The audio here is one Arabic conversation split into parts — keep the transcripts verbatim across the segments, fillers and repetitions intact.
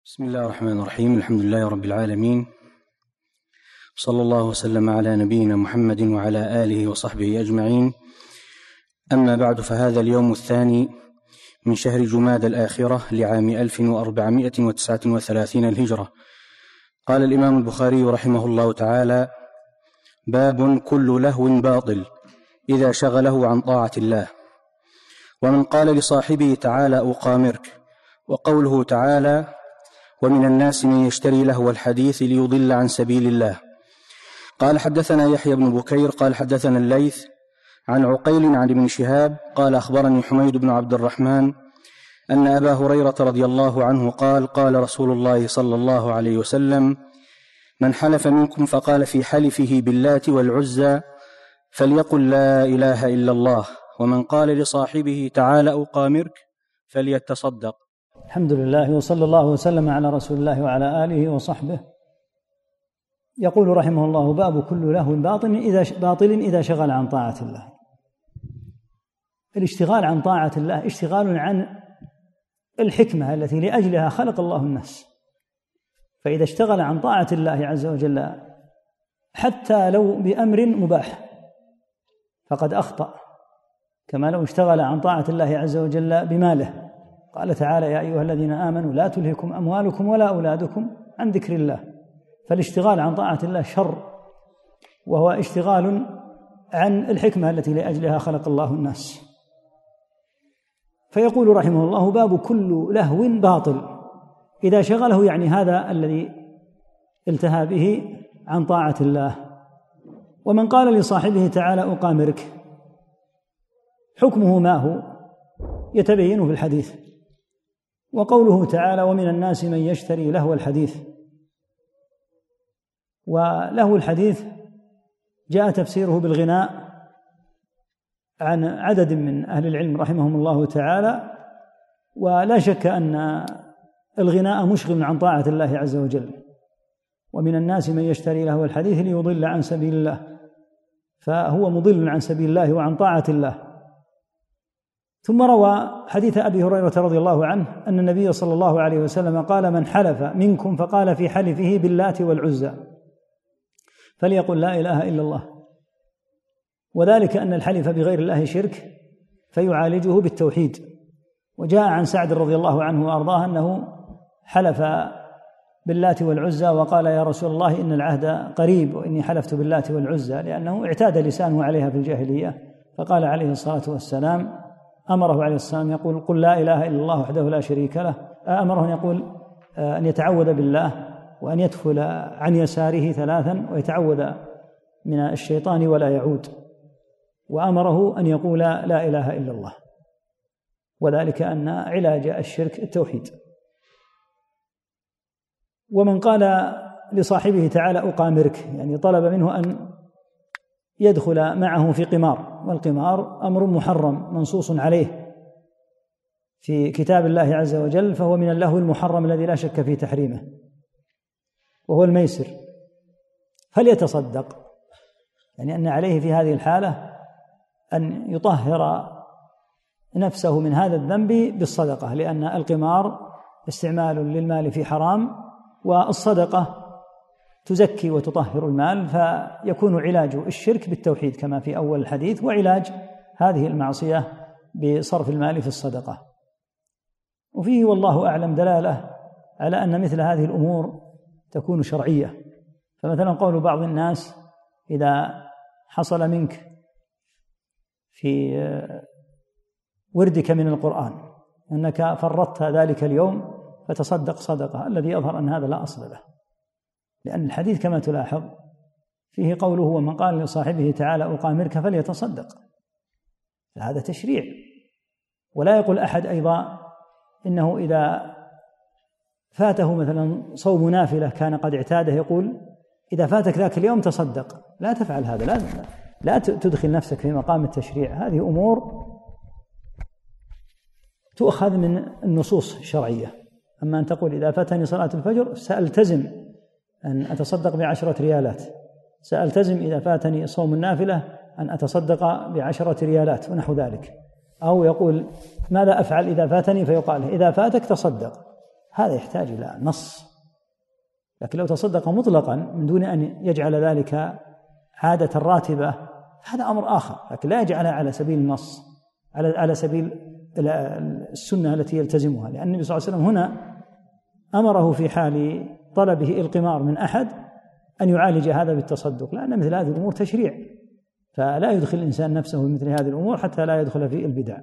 بسم الله الرحمن الرحيم. الحمد لله رب العالمين، صلى الله وسلم على نبينا محمد وعلى آله وصحبه أجمعين. أما بعد، فهذا اليوم الثاني من شهر جمادى الآخرة لعام ألف وأربعمائة وتسعة وثلاثين الهجرة. قال الإمام البخاري رحمه الله تعالى: باب كل لهو باطل إذا شغله عن طاعة الله. ومن قال لصاحبه تعالى أقامرك، وقوله تعالى: ومن الناس من يشتري لهو الحديث ليضل عن سبيل الله. قال حدثنا يحيى بن بكير قال حدثنا الليث عن عقيل عن ابن شهاب قال أخبرني حميد بن عبد الرحمن أن أبا هريرة رضي الله عنه قال: قال رسول الله صلى الله عليه وسلم: من حلف منكم فقال في حلفه باللات والعزى فليقل لا إله إلا الله، ومن قال لصاحبه تعالى أقامرك فليتصدق. الحمد لله، وصلى الله وسلم على رسول الله وعلى آله وصحبه. يقول رحمه الله: باب كل لهو باطل إذا باطل إذا شغل عن طاعة الله. الاشتغال عن طاعة الله اشتغال عن الحكمة التي لأجلها خلق الله الناس، فإذا اشتغل عن طاعة الله عز وجل حتى لو بأمر مباح فقد أخطأ، كما لو اشتغل عن طاعة الله عز وجل بماله. قال تعالى: يا أيها الذين آمنوا لا تلهكم أموالكم ولا أولادكم عن ذكر الله. فالاشتغال عن طاعة الله شر، وهو اشتغال عن الحكمة التي لأجلها خلق الله الناس. فيقول رحمه الله: باب كل لهو باطل إذا شغله، يعني هذا الذي التهى به عن طاعة الله. ومن قال لصاحبه تعالى أقامرك، حكمه ما هو يتبين في الحديث. وقوله تعالى: ومن الناس من يشتري لهو الحديث. ولهو الحديث جاء تفسيره بالغناء عن عدد من أهل العلم رحمهم الله تعالى، ولا شك أن الغناء مشغل عن طاعة الله عز وجل. ومن الناس من يشتري لهو الحديث ليضل عن سبيل الله، فهو مضل عن سبيل الله وعن طاعة الله. ثم روى حديث أبي هريرة رضي الله عنه أن النبي صلى الله عليه وسلم قال: من حلف منكم فقال في حلفه باللات والعزى فليقل لا إله إلا الله. وذلك أن الحلف بغير الله شرك، فيعالجه بالتوحيد. وجاء عن سعد رضي الله عنه وأرضاه أنه حلف باللات والعزى وقال: يا رسول الله إن العهد قريب وإني حلفت باللات والعزى، لأنه اعتاد لسانه عليها في الجاهلية. فقال عليه الصلاة والسلام، أمره عليه السلام يقول: قل لا إله إلا الله وحده لا شريك له. أمره أن يقول أن يتعوذ بالله، وأن يدخل عن يساره ثلاثا ويتعوذ من الشيطان ولا يعود. وأمره أن يقول لا إله إلا الله، وذلك أن علاج الشرك التوحيد. ومن قال لصاحبه تعالى أقامرك، يعني طلب منه أن يدخل معه في قمار، والقمار أمر محرم منصوص عليه في كتاب الله عز وجل، فهو من اللهو المحرم الذي لا شك في تحريمه، وهو الميسر. فليتصدق، يعني أن عليه في هذه الحالة أن يطهر نفسه من هذا الذنب بالصدقة، لأن القمار استعمال للمال في حرام، والصدقة تزكي وتطهر المال، فيكون علاج الشرك بالتوحيد كما في أول الحديث، وعلاج هذه المعصية بصرف المال في الصدقة. وفيه والله أعلم دلالة على أن مثل هذه الأمور تكون شرعية. فمثلا قول بعض الناس: إذا حصل منك في وردك من القرآن أنك فرطت ذلك اليوم فتصدق صدقة، الذي يظهر أن هذا لا أصل له، لأن الحديث كما تلاحظ فيه قوله: ومن قال لصاحبه تعالى أقامرك فليتصدق. هذا تشريع. ولا يقول أحد أيضا إنه إذا فاته مثلا صوم نافلة كان قد اعتاده يقول: إذا فاتك ذاك اليوم تصدق. لا تفعل هذا، لا, لا تدخل نفسك في مقام التشريع. هذه أمور تؤخذ من النصوص الشرعية. أما أن تقول: إذا فاتني صلاة الفجر سألتزم أن أتصدق بعشرة ريالات، سألتزم إذا فاتني صوم النافلة أن أتصدق بعشرة ريالات ونحو ذلك. أو يقول: ماذا أفعل إذا فاتني؟ فيقال: إذا فاتك تصدق. هذا يحتاج إلى نص. لكن لو تصدق مطلقا من دون أن يجعل ذلك عادة راتبة هذا أمر آخر، لكن لا يجعلها على سبيل النص، على على سبيل السنة التي يلتزمها. لأن النبي صلى الله عليه وسلم هنا أمره في حال طلبه القمار من أحد أن يعالج هذا بالتصدق، لأن مثل هذه الأمور تشريع، فلا يدخل الإنسان نفسه في مثل هذه الأمور حتى لا يدخل في البدع.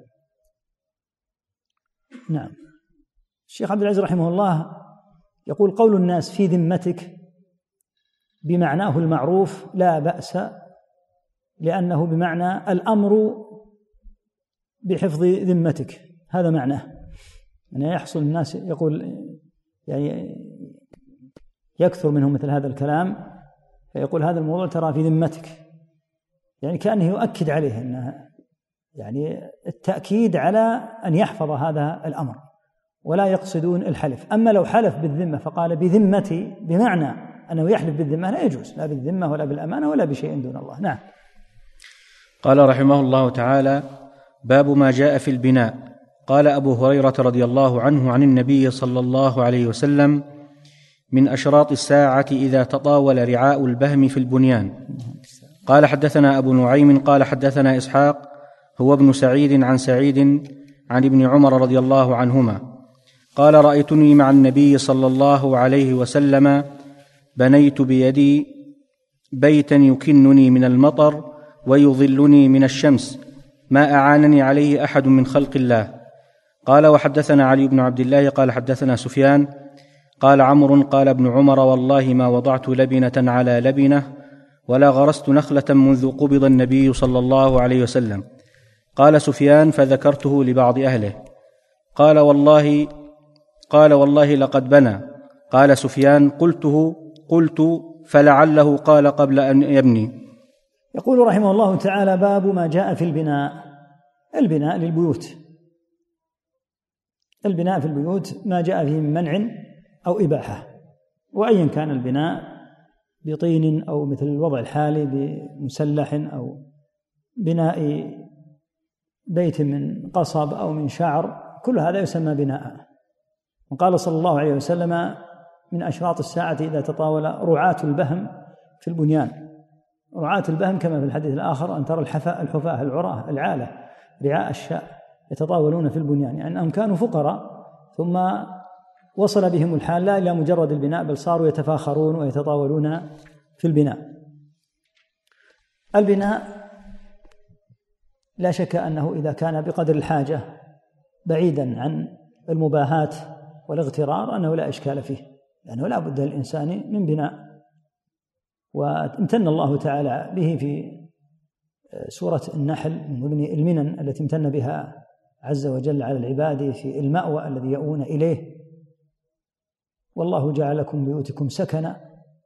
نعم. الشيخ عبد العزيز رحمه الله يقول: قول الناس في ذمتك بمعناه المعروف لا بأس، لأنه بمعنى الأمر بحفظ ذمتك، هذا معناه. يعني يحصل الناس يقول يعني يكثر منهم مثل هذا الكلام، فيقول هذا الموضوع ترى في ذمتك، يعني كأنه يؤكد عليه أنه يعني التأكيد على أن يحفظ هذا الأمر، ولا يقصدون الحلف. أما لو حلف بالذمة فقال بذمتي بمعنى أنه يحلف بالذمة لا يجوز، لا بالذمة ولا بالأمانة ولا بشيء دون الله. نعم. قال رحمه الله تعالى: باب ما جاء في البناء. قال أبو هريرة رضي الله عنه عن النبي صلى الله عليه وسلم: من أشراط الساعة إذا تطاول رعاء البهم في البنيان. قال حدثنا أبو نعيم قال حدثنا إسحاق هو ابن سعيد عن سعيد عن ابن عمر رضي الله عنهما قال: رأيتني مع النبي صلى الله عليه وسلم بنيت بيدي بيتا يكنني من المطر ويظلني من الشمس ما أعانني عليه أحد من خلق الله. قال: وحدثنا علي بن عبد الله قال حدثنا سفيان قال عمرو قال ابن عمر: والله ما وضعت لبنة على لبنة ولا غرست نخلة منذ قبض النبي صلى الله عليه وسلم. قال سفيان: فذكرته لبعض أهله. قال: والله قال والله لقد بنى. قال سفيان: قلته قلت فلعله قال قبل أن يبني. يقول رحمه الله تعالى: باب ما جاء في البناء. البناء للبيوت، البناء في البيوت ما جاء فيه من منع أو إباحة، وأيا كان البناء بطين أو مثل الوضع الحالي بمسلح أو بناء بيت من قصب أو من شعر، كل هذا يسمى بناء. وقال صلى الله عليه وسلم: من أشراط الساعة إذا تطاول رعاة البهم في البنيان. رعاة البهم كما في الحديث الآخر أن ترى الحفاء الحفاة العراة العالة رعاء الشاء يتطاولون في البنيان، يعني أنهم كانوا فقراء ثم وصل بهم الحال لا إلى مجرد البناء بل صاروا يتفاخرون ويتطاولون في البناء. البناء لا شك أنه إذا كان بقدر الحاجة بعيدا عن المباهات والاغترار أنه لا إشكال فيه، لأنه لا بد للإنسان من بناء. وامتن الله تعالى به في سورة النحل من المنن التي امتن بها عز وجل على العباد في المأوى الذي يأوون إليه: والله جعل لكم بيوتكم سكنا.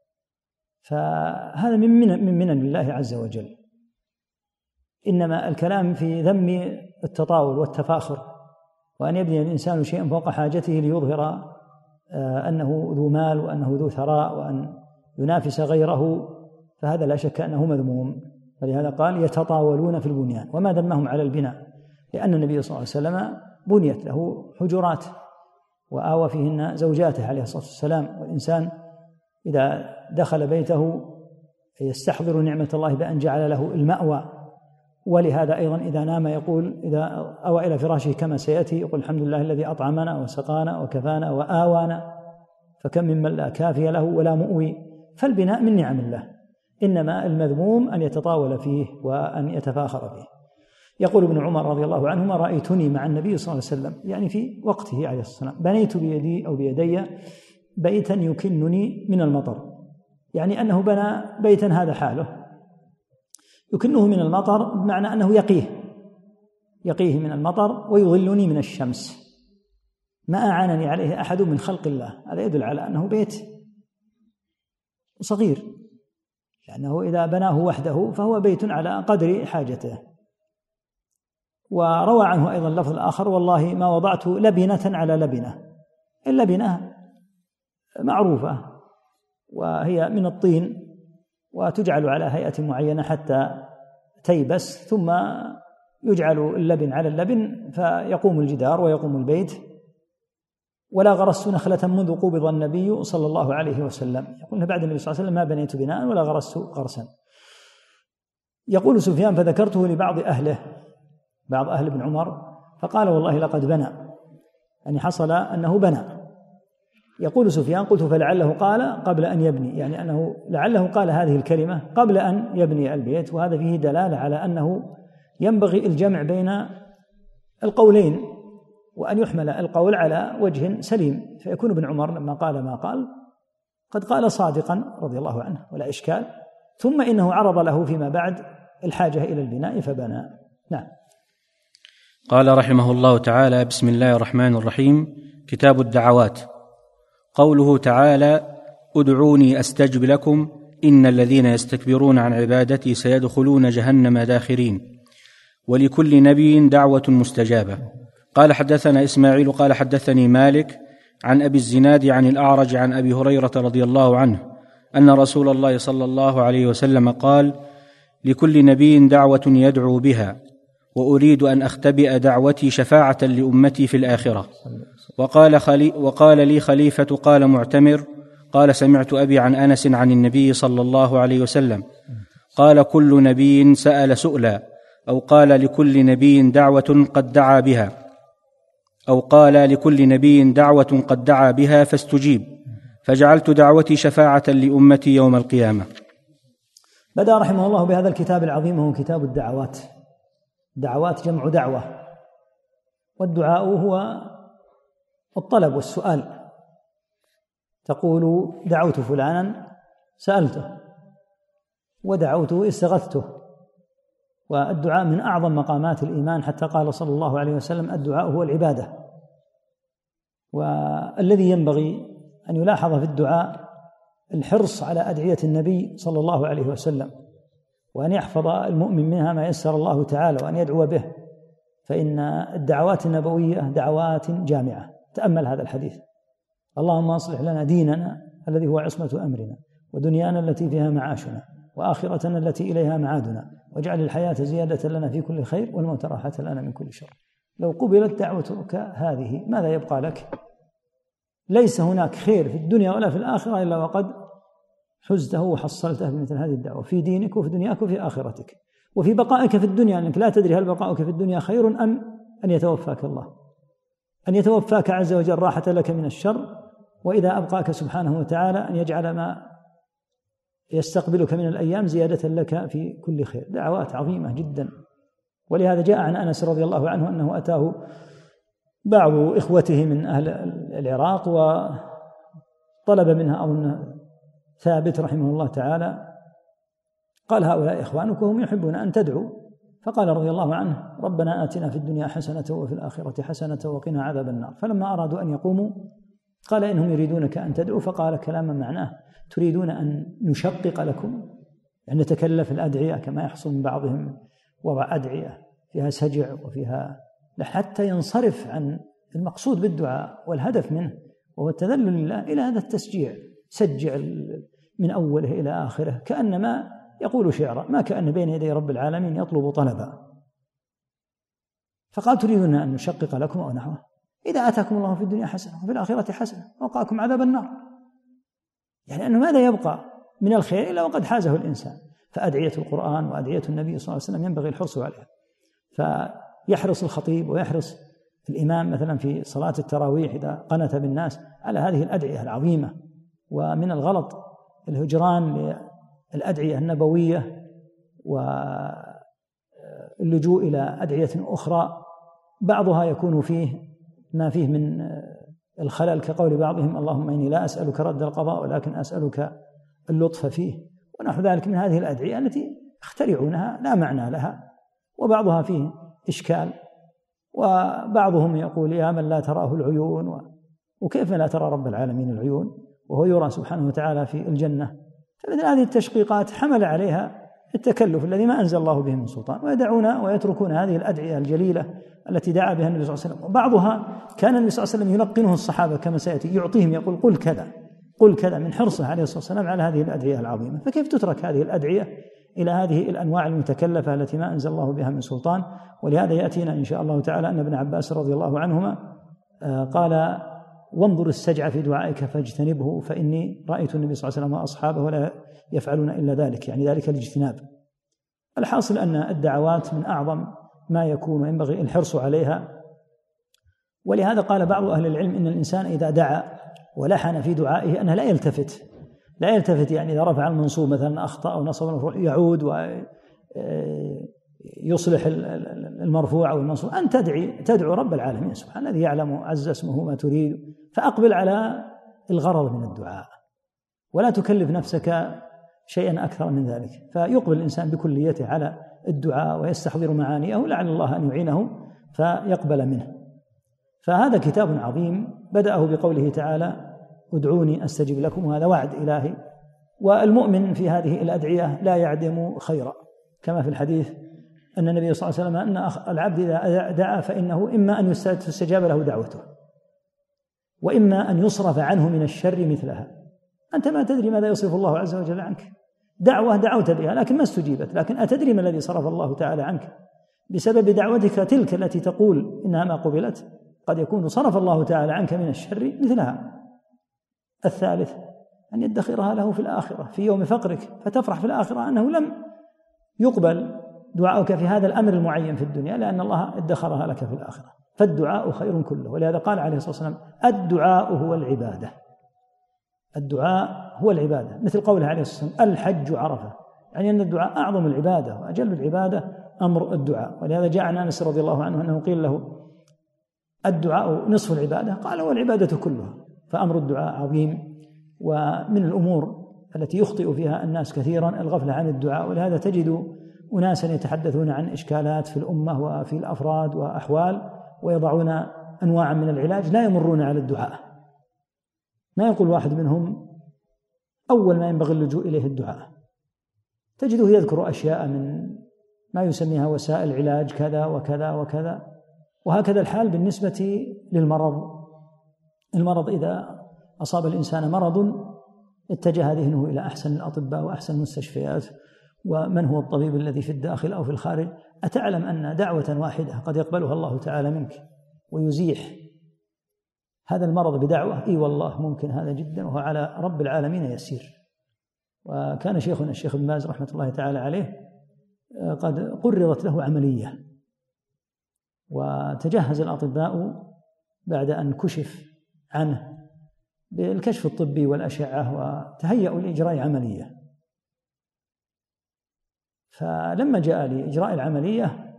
فهذا من منن من منن الله عز وجل. إنما الكلام في ذم التطاول والتفاخر، وأن يبني الإنسان شيئا فوق حاجته ليظهر أنه ذو مال وأنه ذو ثراء وأن ينافس غيره، فهذا لا شك أنه مذموم. فلهذا قال: يتطاولون في البنيان. وما ذمهم على البناء؟ لأن النبي صلى الله عليه وسلم بنيت له حجرات وآوى فيهن زوجاته عليه الصلاة والسلام. والإنسان إذا دخل بيته يستحضر نعمة الله بأن جعل له المأوى. ولهذا أيضا إذا نام يقول إذا أوى إلى فراشه كما سيأتي يقول: الحمد لله الذي أطعمنا وسقانا وكفانا وآوانا، فكم ممن لا كافي له ولا مؤوي. فالبناء من نعم الله، إنما المذموم أن يتطاول فيه وأن يتفاخر فيه. يقول ابن عمر رضي الله عنهما: رأيتني مع النبي صلى الله عليه وسلم، يعني في وقته عليه الصلاة والسلام، بنيت بيدي أو بيدي بيتا يكنني من المطر، يعني أنه بنى بيتا هذا حاله يكنه من المطر، بمعنى أنه يقيه يقيه من المطر ويظلني من الشمس ما أعانني عليه أحد من خلق الله. هذا يدل على أنه بيت صغير، لأنه إذا بناه وحده فهو بيت على قدر حاجته. وروى عنه أيضا اللفظ الآخر: والله ما وضعت لبنة على لبنة. اللبنة معروفة وهي من الطين وتجعل على هيئة معينة حتى تيبس، ثم يجعل اللبن على اللبن فيقوم الجدار ويقوم البيت. ولا غرست نخلة منذ قبض النبي صلى الله عليه وسلم. يقول بعد النبي صلى الله عليه وسلم ما بنيت بناء ولا غرست غرسا. يقول سفيان فذكرته لبعض أهله، بعض أهل ابن عمر، فقال والله لقد بنى، يعني حصل أنه بنى. يقول سفيان قلت فلعله قال قبل أن يبني، يعني أنه لعله قال هذه الكلمة قبل أن يبني البيت، وهذا فيه دلالة على أنه ينبغي الجمع بين القولين، وأن يحمل القول على وجه سليم، فيكون ابن عمر لما قال ما قال قد قال صادقا رضي الله عنه ولا إشكال، ثم إنه عرض له فيما بعد الحاجة إلى البناء فبنى. نعم. قال رحمه الله تعالى: بسم الله الرحمن الرحيم. كتاب الدعوات. قوله تعالى: ادعوني أستجب لكم إن الذين يستكبرون عن عبادتي سيدخلون جهنم داخرين. ولكل نبي دعوة مستجابة. قال حدثنا إسماعيل قال حدثني مالك عن أبي الزناد عن الأعرج عن أبي هريرة رضي الله عنه أن رسول الله صلى الله عليه وسلم قال: لكل نبي دعوة يدعو بها، وأريد أن أختبئ دعوتي شفاعة لأمتي في الآخرة. وقال, خلي وقال لي خليفة قال معتمر قال سمعت أبي عن أنس عن النبي صلى الله عليه وسلم قال: كل نبي سأل سؤلا، أو قال لكل نبي دعوة قد دعا بها، أو قال لكل نبي دعوة قد دعا بها فاستجيب، فجعلت دعوتي شفاعة لأمتي يوم القيامة. بدأ رحمه الله بهذا الكتاب العظيم، هو كتاب الدعوات. دعوات جمع دعوة، والدعاء هو الطلب والسؤال. تقول دعوت فلانا سألته، ودعوته استغثته. والدعاء من أعظم مقامات الإيمان، حتى قال صلى الله عليه وسلم: الدعاء هو العبادة. والذي ينبغي أن يلاحظ في الدعاء الحرص على أدعية النبي صلى الله عليه وسلم، وأن يحفظ المؤمن منها ما يسر الله تعالى، وأن يدعو به، فإن الدعوات النبوية دعوات جامعة. تأمل هذا الحديث: اللهم أصلح لنا ديننا الذي هو عصمة أمرنا، ودنيانا التي فيها معاشنا، وآخرتنا التي إليها معادنا، واجعل الحياة زيادة لنا في كل خير، والموت راحة لنا من كل شر. لو قبلت دعوتك هذه ماذا يبقى لك؟ ليس هناك خير في الدنيا ولا في الآخرة إلا وقد حزته وحصلته بمثل هذه الدعوة، في دينك وفي دنياك وفي آخرتك، وفي بقائك في الدنيا، لأنك لا تدري هل بقاؤك في الدنيا خير أم أن يتوفاك الله، أن يتوفاك عز وجل راحة لك من الشر، وإذا أبقاك سبحانه وتعالى أن يجعل ما يستقبلك من الأيام زيادة لك في كل خير. دعوات عظيمة جدا. ولهذا جاء عن أنس رضي الله عنه أنه أتاه بعض إخوته من أهل العراق وطلب منها أظن ثابت رحمه الله تعالى، قال: هؤلاء إخوانك وهم يحبون أن تدعو. فقال رضي الله عنه: ربنا آتنا في الدنيا حسنة وفي الآخرة حسنة وقنا عذاب النار. فلما أرادوا أن يقوموا قال: إنهم يريدونك أن تدعو. فقال كلاما معناه: تريدون أن نشقق لكم، أن نتكلف الأدعية كما يحصل من بعضهم، وضع أدعية فيها سجع وفيها حتى ينصرف عن المقصود بالدعاء والهدف منه، وهو التذلل لله، إلى هذا التسجيع. سجع من أوله إلى آخره كأنما يقول شعرا، ما كأن بين يدي رب العالمين يطلب طلبا. فقال: تريدون أن نشقق لكم أو نحوه. إذا آتاكم الله في الدنيا حسنة وفي الآخرة حسنة ووقاكم عذاب النار. يعني أنه ماذا يبقى من الخير إلا وقد حازه الإنسان. فأدعية القرآن وأدعية النبي صلى الله عليه وسلم ينبغي الحرص عليها. فيحرص الخطيب ويحرص الإمام مثلا في صلاة التراويح إذا قنت بالناس على هذه الأدعية العظيمة. ومن الغلط الهجران للأدعية النبوية واللجوء إلى أدعية أخرى، بعضها يكون فيه ما فيه من الخلل، كقول بعضهم: اللهم إني لا أسألك رد القضاء ولكن أسألك اللطف فيه، ونحو ذلك من هذه الأدعية التي يخترعونها لا معنى لها، وبعضها فيه إشكال. وبعضهم يقول: يا من لا تراه العيون، وكيف لا ترى رب العالمين العيون وهو يرى سبحانه وتعالى في الجنة؟ فمثل هذه التشقيقات حمل عليها التكلف الذي ما أنزل الله به من سلطان، ويدعون ويتركون هذه الأدعية الجليلة التي دعا بها النبي صلى الله عليه وسلم. وبعضها كان النبي صلى الله عليه وسلم يلقنه الصحابة كما سيأتي، يعطيهم يقول: قل كذا قل كذا، من حرصه عليه الصلاة والسلام على هذه الأدعية العظيمة. فكيف تترك هذه الأدعية إلى هذه الأنواع المتكلفة التي ما أنزل الله بها من سلطان؟ ولهذا يأتينا إن شاء الله تعالى أن ابن عباس رضي الله عنهما قال وانظر السجع في دعائك فاجتنبه فإني رأيت النبي صلى الله عليه وسلم وأصحابه ولا يفعلون إلا ذلك، يعني ذلك الاجتناب. الحاصل أن الدعوات من أعظم ما يكون وينبغي الحرص عليها، ولهذا قال بعض أهل العلم إن الإنسان إذا دعا ولحن في دعائه أنه لا يلتفت لا يلتفت يعني إذا رفع المنصوب مثلا أخطأ أو نصب المرفوع يعود ويصلح المرفوع أو المنصوب، أن تدعي تدعو رب العالمين سبحانه الذي يعلم عز اسمه ما تريد، فأقبل على الغرض من الدعاء ولا تكلف نفسك شيئا أكثر من ذلك، فيقبل الإنسان بكليته على الدعاء ويستحضر معانيه لعل الله أن يعينه فيقبل منه. فهذا كتاب عظيم بدأه بقوله تعالى ادعوني أستجب لكم، وهذا وعد إلهي، والمؤمن في هذه الأدعية لا يعدم خيرا، كما في الحديث أن النبي صلى الله عليه وسلم أن العبد إذا دعا فإنه إما أن يستجاب له دعوته وإما أن يصرف عنه من الشر مثلها. أنت ما تدري ماذا يصرف الله عز وجل عنك، دعوة دعوت بها لكن ما استجيبت، لكن أتدري ما الذي صرف الله تعالى عنك بسبب دعوتك تلك التي تقول إنها ما قبلت؟ قد يكون صرف الله تعالى عنك من الشر مثلها. الثالث أن يدخرها له في الآخرة في يوم فقرك، فتفرح في الآخرة أنه لم يقبل دعاؤك في هذا الأمر المعين في الدنيا لأن الله ادخرها لك في الآخرة. فالدعاء خير كله، ولهذا قال عليه الصلاة والسلام الدعاء هو العبادة، الدعاء هو العبادة، مثل قوله عليه الصلاة والسلام الحج عرفة، يعني أن الدعاء أعظم العبادة وأجل العبادة أمر الدعاء. ولهذا جاء عن أنس رضي الله عنه أنه قيل له الدعاء نصف العبادة، قال والعبادة كلها. فأمر الدعاء عظيم، ومن الأمور التي يخطئ فيها الناس كثيرا الغفلة عن الدعاء، ولهذا تجد أناسا يتحدثون عن إشكالات في الأمة وفي الأفراد وأحوال ويضعون أنواعا من العلاج لا يمرون على الدعاء. ما يقول واحد منهم أول ما ينبغي اللجوء إليه الدعاء، تجده يذكر أشياء من ما يسميها وسائل علاج كذا وكذا وكذا، وهكذا الحال بالنسبة للمرض. المرض إذا أصاب الإنسان مرض اتجه ذهنه إلى أحسن الأطباء وأحسن المستشفيات ومن هو الطبيب الذي في الداخل أو في الخارج. أتعلم أن دعوة واحدة قد يقبلها الله تعالى منك ويزيح هذا المرض بدعوة؟ إي والله ممكن هذا جدا، وهو على رب العالمين يسير. وكان شيخنا الشيخ ابن باز رحمة الله تعالى عليه قد قررت له عملية، وتجهز الأطباء بعد أن كشف عنه بالكشف الطبي والأشعة وتهيأوا لإجراء عملية. فلما جاء لإجراء العملية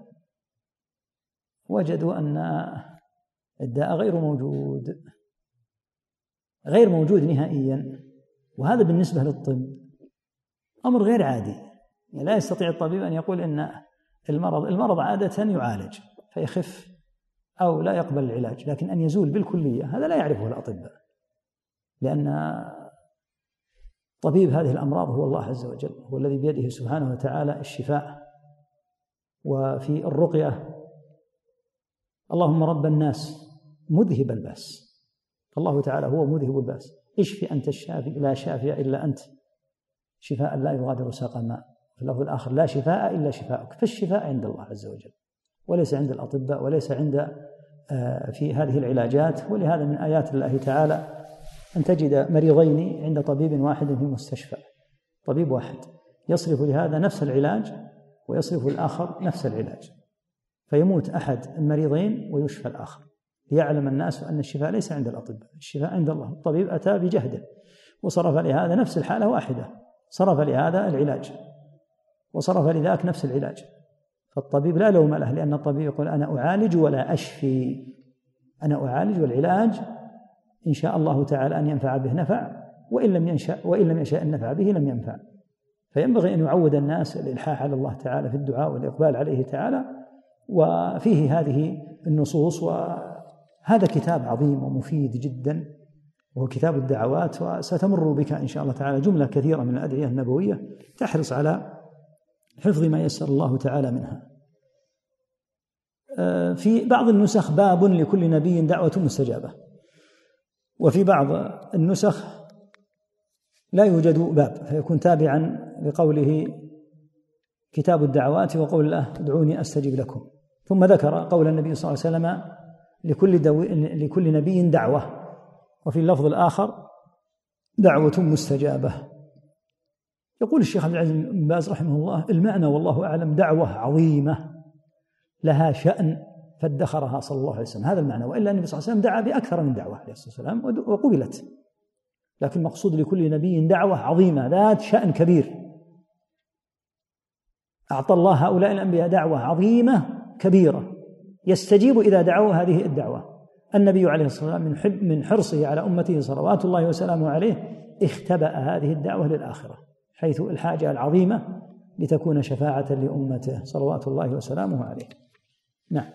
وجدوا أن الداء غير موجود غير موجود نهائيا، وهذا بالنسبة للطب أمر غير عادي. يعني لا يستطيع الطبيب أن يقول إن المرض المرض عادة يعالج فيخف أو لا يقبل العلاج، لكن أن يزول بالكلية هذا لا يعرفه الأطباء، لأن طبيب هذه الأمراض هو الله عز وجل، هو الذي بيده سبحانه وتعالى الشفاء. وفي الرقية اللهم رب الناس مذهب الباس، الله تعالى هو مذهب الباس، اشفي أنت الشافي لا شافي إلا أنت شفاء لا يغادر سقما. في اللفظ الآخر لا شفاء إلا شفاءك، فالشفاء عند الله عز وجل وليس عند الأطباء وليس عند في هذه العلاجات. ولهذا من آيات الله تعالى أن تجد مريضين عند طبيب واحد في المستشفى، طبيب واحد يصرف لهذا نفس العلاج ويصرف الآخر نفس العلاج، فيموت أحد المريضين ويشفى الآخر، ليعلم الناس أن الشفاء ليس عند الأطباء، الشفاء عند الله. الطبيب أتى بجهده وصرف لهذا نفس الحالة واحدة، صرف لهذا العلاج وصرف لذاك نفس العلاج. فالطبيب لا لوم له، لأن الطبيب يقول أنا أعالج ولا أشفي، أنا أعالج والعلاج إن شاء الله تعالى أن ينفع به نفع، وإن لم ينشأ وإن لم يشاء النفع به لم ينفع. فينبغي أن يعود الناس الإلحاح على الله تعالى في الدعاء والإقبال عليه تعالى، وفيه هذه النصوص. وهذا كتاب عظيم ومفيد جدا وهو كتاب الدعوات، وستمر بك إن شاء الله تعالى جملة كثيرة من الأدعية النبوية تحرص على حفظ ما يسر الله تعالى منها. في بعض النسخ باب لكل نبي دعوة مستجابة، وفي بعض النسخ لا يوجد باب فيكون تابعا لقوله كتاب الدعوات وقول الله ادعوني أستجب لكم. ثم ذكر قول النبي صلى الله عليه وسلم لكل, دو... لكل نبي دعوة، وفي اللفظ الآخر دعوة مستجابة. يقول الشيخ عبد العزيز بن باز رحمه الله: المعنى والله أعلم دعوة عظيمة لها شأن فادخرها صلى الله عليه وسلم، هذا المعنى. وإلا النبي صلى الله عليه وسلم دعا بأكثر من دعوة عليه الصلاة والسلام وقبلت، لكن المقصود لكل نبي دعوة عظيمة ذات شأن كبير. أعطى الله هؤلاء الأنبياء دعوة عظيمة كبيرة يستجيب إذا دعوا هذه الدعوة. النبي عليه الصلاة والسلام من حرصه على أمته صلوات الله وسلامه عليه اختبأ هذه الدعوة للآخرة، حيث الحاجة العظيمة لتكون شفاعة لأمته صلوات الله وسلامه عليه. نعم.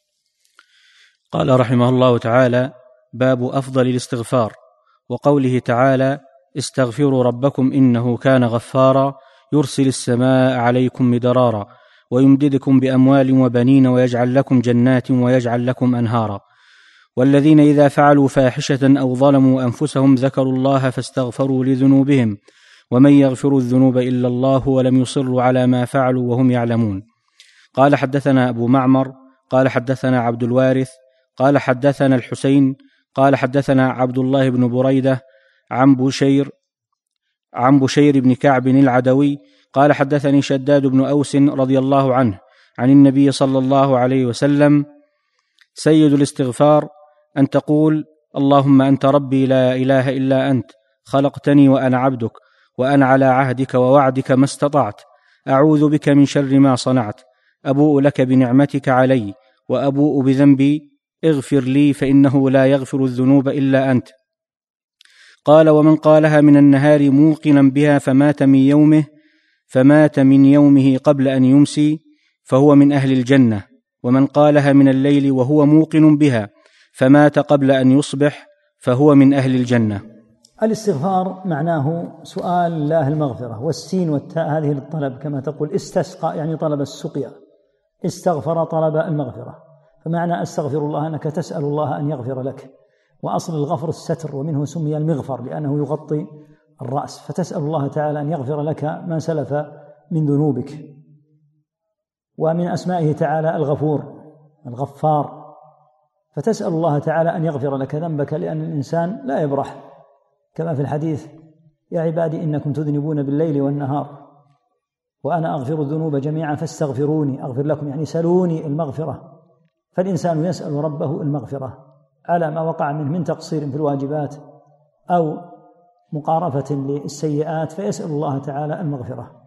قال رحمه الله تعالى: باب أفضل الاستغفار، وقوله تعالى: استغفروا ربكم إنه كان غفارا يرسل السماء عليكم مدرارا ويمددكم بأموال وبنين ويجعل لكم جنات ويجعل لكم أنهارا. والذين إذا فعلوا فاحشة أو ظلموا أنفسهم ذكروا الله فاستغفروا لذنوبهم ومن يغفر الذنوب إلا الله ولم يصروا على ما فعلوا وهم يعلمون. قال حدثنا أبو معمر قال حدثنا عبد الوارث قال حدثنا الحسين قال حدثنا عبد الله بن بريدة عن بشير عن بشير بن كعب العدوي قال حدثني شداد بن أوس رضي الله عنه عن النبي صلى الله عليه وسلم: سيد الاستغفار أن تقول: اللهم أنت ربي لا إله إلا أنت، خلقتني وأنا عبدك، وأنا على عهدك ووعدك ما استطعت، أعوذ بك من شر ما صنعت، أبوء لك بنعمتك علي وأبوء بذنبي، اغفر لي فإنه لا يغفر الذنوب إلا أنت. قال: ومن قالها من النهار موقنا بها فمات من يومه فمات من يومه قبل أن يمسي فهو من أهل الجنة، ومن قالها من الليل وهو موقن بها فمات قبل أن يصبح فهو من أهل الجنة. الاستغفار معناه سؤال الله المغفرة، والسين والتاء هذه للطلب، كما تقول استسقى يعني طلب السقيا، استغفر طلب المغفرة. فمعنى استغفر الله أنك تسأل الله أن يغفر لك، وأصل الغفر الستر، ومنه سمي المغفر لأنه يغطي الرأس، فتسأل الله تعالى أن يغفر لك ما سلف من ذنوبك. ومن أسمائه تعالى الغفور الغفار، فتسأل الله تعالى أن يغفر لك ذنبك، لأن الإنسان لا يبرح، كما في الحديث: يا عبادي إنكم تذنبون بالليل والنهار وأنا أغفر الذنوب جميعا فاستغفروني أغفر لكم، يعني سلوني المغفرة. فالإنسان يسأل ربه المغفرة على ما وقع منه من تقصير في الواجبات أو مقارفة للسيئات، فيسأل الله تعالى المغفرة.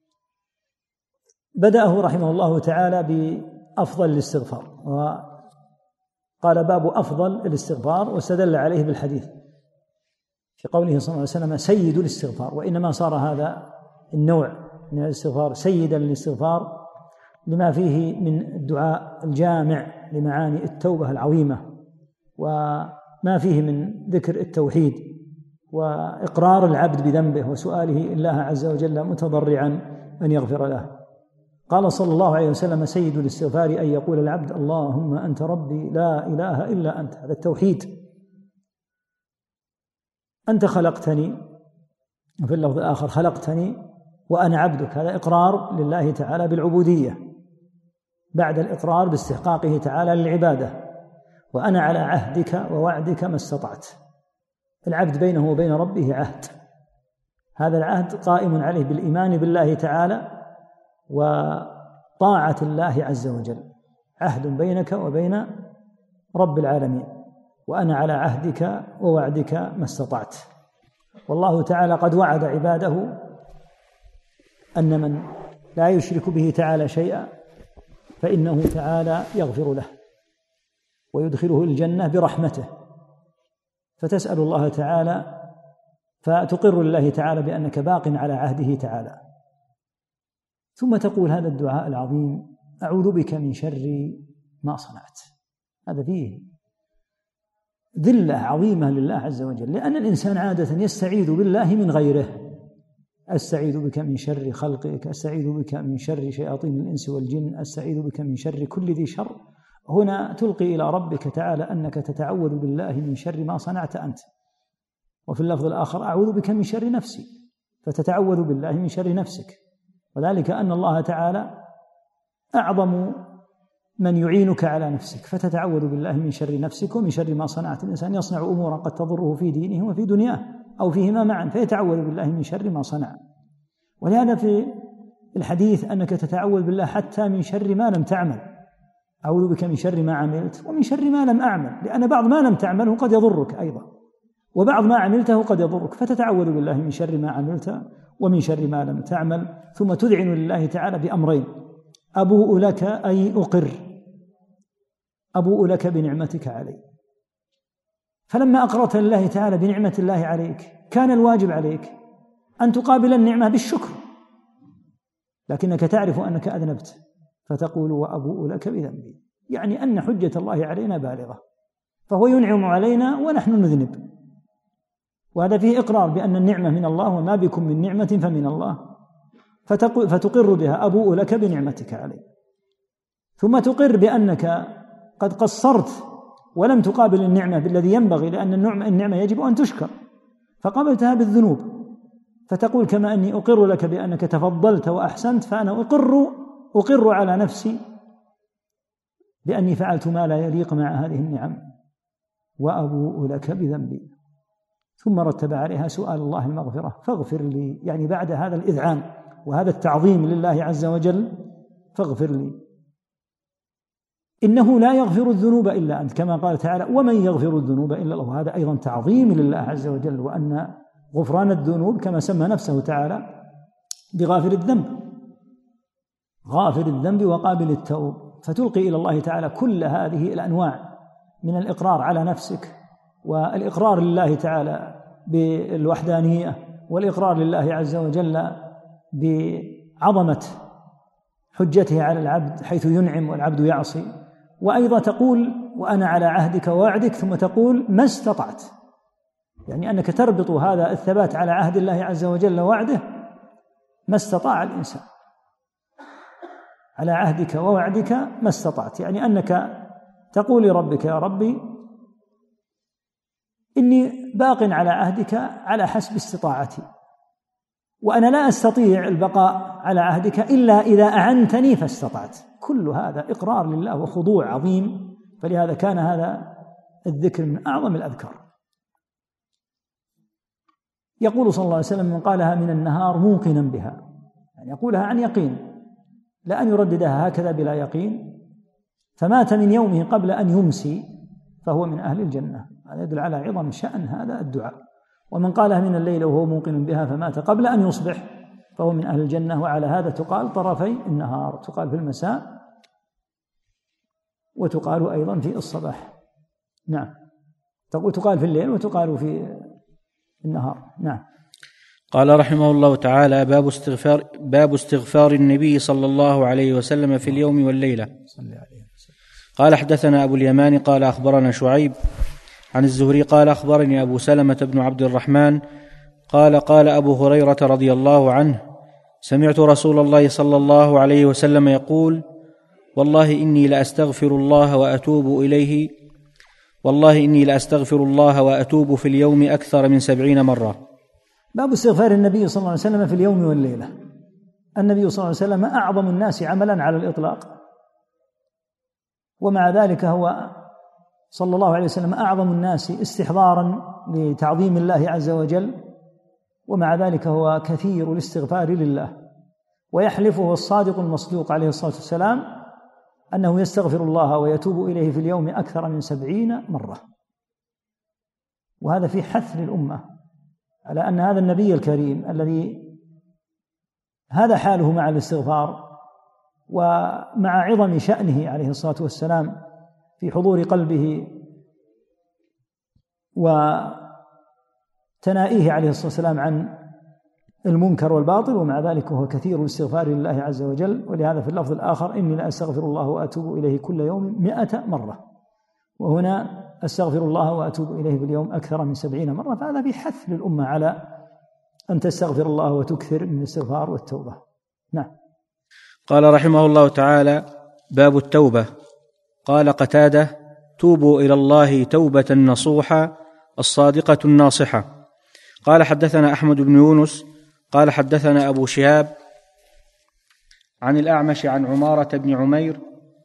بدأه رحمه الله تعالى بأفضل الاستغفار، وقال: باب أفضل الاستغفار، واستدل عليه بالحديث في قوله صلى الله عليه وسلم: سيد الاستغفار. وإنما صار هذا النوع من الاستغفار سيدا للاستغفار لما فيه من الدعاء الجامع لمعاني التوبة العظيمة، وما فيه من ذكر التوحيد وإقرار العبد بذنبه وسؤاله الله عز وجل متضرعا أن يغفر له. قال صلى الله عليه وسلم: سيد الاستغفار أن يقول العبد: اللهم أنت ربي لا إله إلا أنت. هذا التوحيد. أنت خلقتني، وفي اللفظ الآخر خلقتني وأنا عبدك، هذا إقرار لله تعالى بالعبودية بعد الإقرار باستحقاقه تعالى للعبادة. وأنا على عهدك ووعدك ما استطعت. العبد بينه وبين ربه عهد، هذا العهد قائم عليه بالإيمان بالله تعالى وطاعة الله عز وجل، عهد بينك وبين رب العالمين. وأنا على عهدك ووعدك ما استطعت. والله تعالى قد وعد عباده أن من لا يشرك به تعالى شيئا فإنه تعالى يغفر له ويدخله الجنة برحمته. فتسأل الله تعالى فتقر لله تعالى بأنك باق على عهده تعالى، ثم تقول هذا الدعاء العظيم: أعوذ بك من شر ما صنعت. هذا فيه ذلة عظيمة لله عز وجل، لأن الإنسان عادة يستعيذ بالله من غيره: أستعيذ بك من شر خلقك، أستعيذ بك من شر شياطين الإنس والجن، أستعيذ بك من شر كل ذي شر. هنا تلقي إلى ربك تعالى أنك تتعوذ بالله من شر ما صنعت أنت. وفي اللفظ الآخر: أعوذ بك من شر نفسي، فتتعوذ بالله من شر نفسك. وذلك أن الله تعالى أعظم من يعينك على نفسك، فتتعوذ بالله من شر نفسك ومن شر ما صنعت. الإنسان يصنع أمورا قد تضره في دينه وفي دنياه أو فيهما معا، فيتعوذ بالله من شر ما صنع. ولهذا في الحديث أنك تتعوذ بالله حتى من شر ما لم تعمل، أعوذ بك من شر ما عملت ومن شر ما لم أعمل، لأن بعض ما لم تعمله قد يضرك أيضا، وبعض ما عملته قد يضرك، فتتعوذ بالله من شر ما عملت ومن شر ما لم تعمل. ثم تذعن لله تعالى بأمرين: أبوء لك أي أقر، أبوء لك بنعمتك علي. فلما أقررت لله تعالى بنعمة الله عليك كان الواجب عليك أن تقابل النعمة بالشكر، لكنك تعرف أنك أذنبت فتقول وأبوء لك بذنبي، يعني أن حجة الله علينا بالغة، فهو ينعم علينا ونحن نذنب، وهذا فيه إقرار بأن النعمة من الله وما بكم من نعمة فمن الله، فتقر بها أبوء لك بنعمتك علي. ثم تقر بأنك قد قصرت ولم تقابل النعمة بالذي ينبغي، لأن النعمة يجب أن تشكر، فقابلتها بالذنوب، فتقول كما أني أقر لك بأنك تفضلت وأحسنت، فأنا أقر أقر على نفسي بأني فعلت ما لا يليق مع هذه النعم وأبوء لك بذنبي. ثم رتب عليها سؤال الله المغفرة: فاغفر لي، يعني بعد هذا الإذعان وهذا التعظيم لله عز وجل فاغفر لي، إنه لا يغفر الذنوب إلا أنت، كما قال تعالى: ومن يغفر الذنوب إلا الله. هذا أيضا تعظيم لله عز وجل، وأن غفران الذنوب كما سمى نفسه تعالى بغافر الذنب، غافر الذنب وقابل التوب، فتلقي إلى الله تعالى كل هذه الأنواع من الإقرار على نفسك، والإقرار لله تعالى بالوحدانية، والإقرار لله عز وجل بعظمة حجته على العبد حيث ينعم والعبد يعصي. وأيضا تقول: وأنا على عهدك ووعدك، ثم تقول: ما استطعت، يعني أنك تربط هذا الثبات على عهد الله عز وجل ووعده ما استطاع الإنسان، على عهدك ووعدك ما استطعت، يعني أنك تقول لربك: يا ربي إني باق على عهدك على حسب استطاعتي، وأنا لا أستطيع البقاء على عهدك إلا إذا أعنتني فاستطعت. كل هذا إقرار لله وخضوع عظيم، فلهذا كان هذا الذكر من أعظم الأذكار. يقول صلى الله عليه وسلم: من قالها من النهار موقنا بها، يعني يقولها عن يقين، لا أن يرددها هكذا بلا يقين، فمات من يومه قبل أن يمسي فهو من أهل الجنة. هذا يدل على عظم شأن هذا الدعاء. ومن قالها من الليل وهو موقن بها فمات قبل أن يصبح فهو من أهل الجنة. وعلى هذا تقال طرفي النهار، تقال في المساء وتقال أيضا في الصباح. نعم، تقال في الليل وتقال في النهار. نعم. قال رحمه الله تعالى: باب استغفار باب استغفار النبي صلى الله عليه وسلم في اليوم والليلة. قال: حدثنا أبو اليمان قال أخبرنا شعيب عن الزهري قال أخبرني أبو سلمة بن عبد الرحمن قال: قال أبو هريرة رضي الله عنه: سمعت رسول الله صلى الله عليه وسلم يقول: والله إني لأستغفر الله وأتوب إليه والله إني لأستغفر الله وأتوب في اليوم أكثر من سبعين مرة. باب استغفار النبي صلى الله عليه وسلم في اليوم والليلة. النبي صلى الله عليه وسلم أعظم الناس عملا على الإطلاق، ومع ذلك هو صلى الله عليه وسلم أعظم الناس استحضارا لتعظيم الله عز وجل، ومع ذلك هو كثير الاستغفار لله، ويحلفه الصادق المصدوق عليه الصلاة والسلام أنه يستغفر الله ويتوب إليه في اليوم أكثر من سبعين مرة. وهذا في حث للأمة على أن هذا النبي الكريم الذي هذا حاله مع الاستغفار، ومع عظم شأنه عليه الصلاة والسلام في حضور قلبه وتنائيه عليه الصلاة والسلام عن المنكر والباطل، ومع ذلك هو كثير الاستغفار لله عز وجل. ولهذا في اللفظ الآخر: إني لأستغفر الله وأتوب إليه كل يوم مئة مرة، وهنا أستغفر الله وأتوب إليه باليوم أكثر من سبعين مرة. فهذا بحث للأمة على أن تستغفر الله وتكثر من الاستغفار والتوبة. نعم. قال رحمه الله تعالى: باب التوبة. قال قتادة: توبوا إلى الله توبة نصوحة الصادقة الناصحة. قال: حدثنا أحمد بن يونس قال: حدثنا أبو شهاب عن الأعمش عن عمارة بن عمير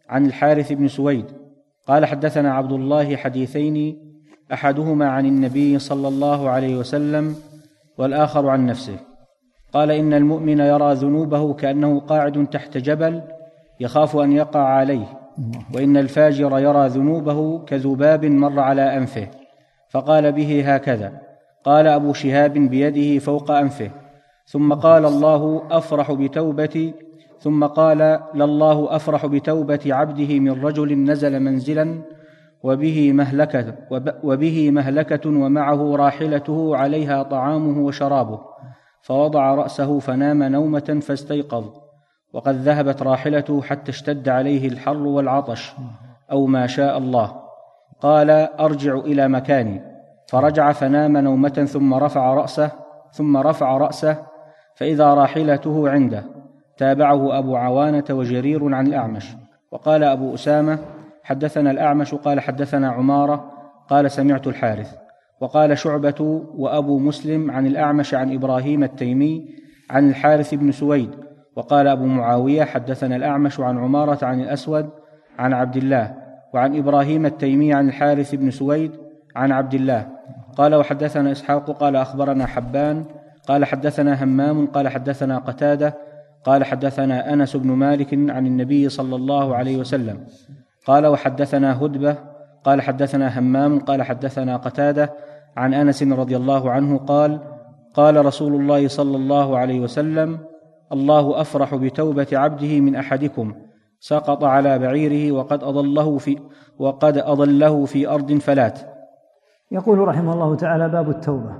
عن الحارث بن سويد قال حدثنا عبد الله حديثين أحدهما عن النبي صلى الله عليه وسلم والآخر عن نفسه. قال إن المؤمن يرى ذنوبه كأنه قاعد تحت جبل يخاف أن يقع عليه، وإن الفاجر يرى ذنوبه كذباب مر على أنفه فقال به هكذا. قال أبو شهاب بيده فوق أنفه، ثم قال الله أفرح بتوبتي ثم قال لله أفرح بتوبة عبده من رجل نزل منزلا وبه مهلكة, وبه مهلكة ومعه راحلته عليها طعامه وشرابه، فوضع رأسه فنام نومة فاستيقظ وقد ذهبت راحلته حتى اشتد عليه الحر والعطش أو ما شاء الله. قال أرجع إلى مكاني، فرجع فنام نومة ثم رفع رأسه ثم رفع رأسه فإذا راحلته عنده. تابعه أبو عوانة وجرير عن الأعمش. وقال أبو أسامة حدثنا الأعمش قال حدثنا عمارة قال سمعت الحارث. وقال شعبة وأبو مسلم عن الأعمش عن إبراهيم التيمي عن الحارث بن سويد. وقال أبو معاوية حدثنا الأعمش عن عمارة عن الأسود عن عبد الله، وعن إبراهيم التيمي عن الحارث بن سويد عن عبد الله. قال وحدثنا إسحاق قال أخبرنا حبان قال حدثنا همام قال حدثنا قتادة قال حدثنا أنس بن مالك عن النبي صلى الله عليه وسلم. قال وحدثنا هدبة قال حدثنا همام قال حدثنا قتادة عن أنس رضي الله عنه قال قال رسول الله صلى الله عليه وسلم الله أفرح بتوبة عبده من أحدكم سقط على بعيره وقد أضله في, وقد أضله في أرض فلات. يقول رحمه الله تعالى باب التوبة.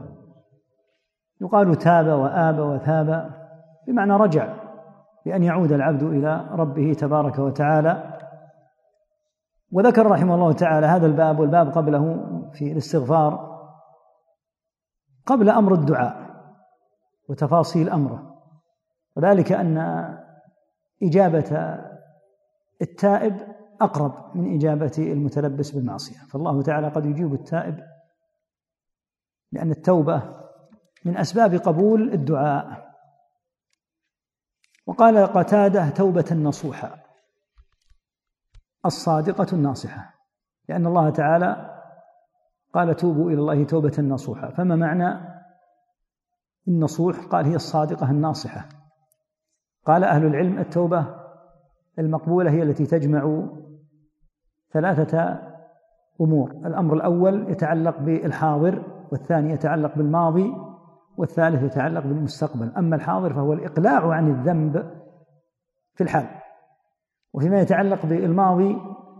يقال تاب وآب وثاب بمعنى رجع، بأن يعود العبد إلى ربه تبارك وتعالى. وذكر رحمه الله تعالى هذا الباب والباب قبله في الاستغفار قبل أمر الدعاء وتفاصيل أمره، وذلك أن إجابة التائب أقرب من إجابة المتلبس بالمعصية، فالله تعالى قد يجيب التائب لأن التوبة من أسباب قبول الدعاء. وقال قتادة توبة نصوحة الصادقة الناصحة، لأن الله تعالى قال توبوا إلى الله توبة نصوحة. فما معنى النصوح؟ قال هي الصادقة الناصحة. قال أهل العلم التوبة المقبولة هي التي تجمع ثلاثة أمور: الأمر الأول يتعلق بالحاضر، والثاني يتعلق بالماضي، والثالث يتعلق بالمستقبل. أما الحاضر فهو الإقلاع عن الذنب في الحال، وفيما يتعلق بالماضي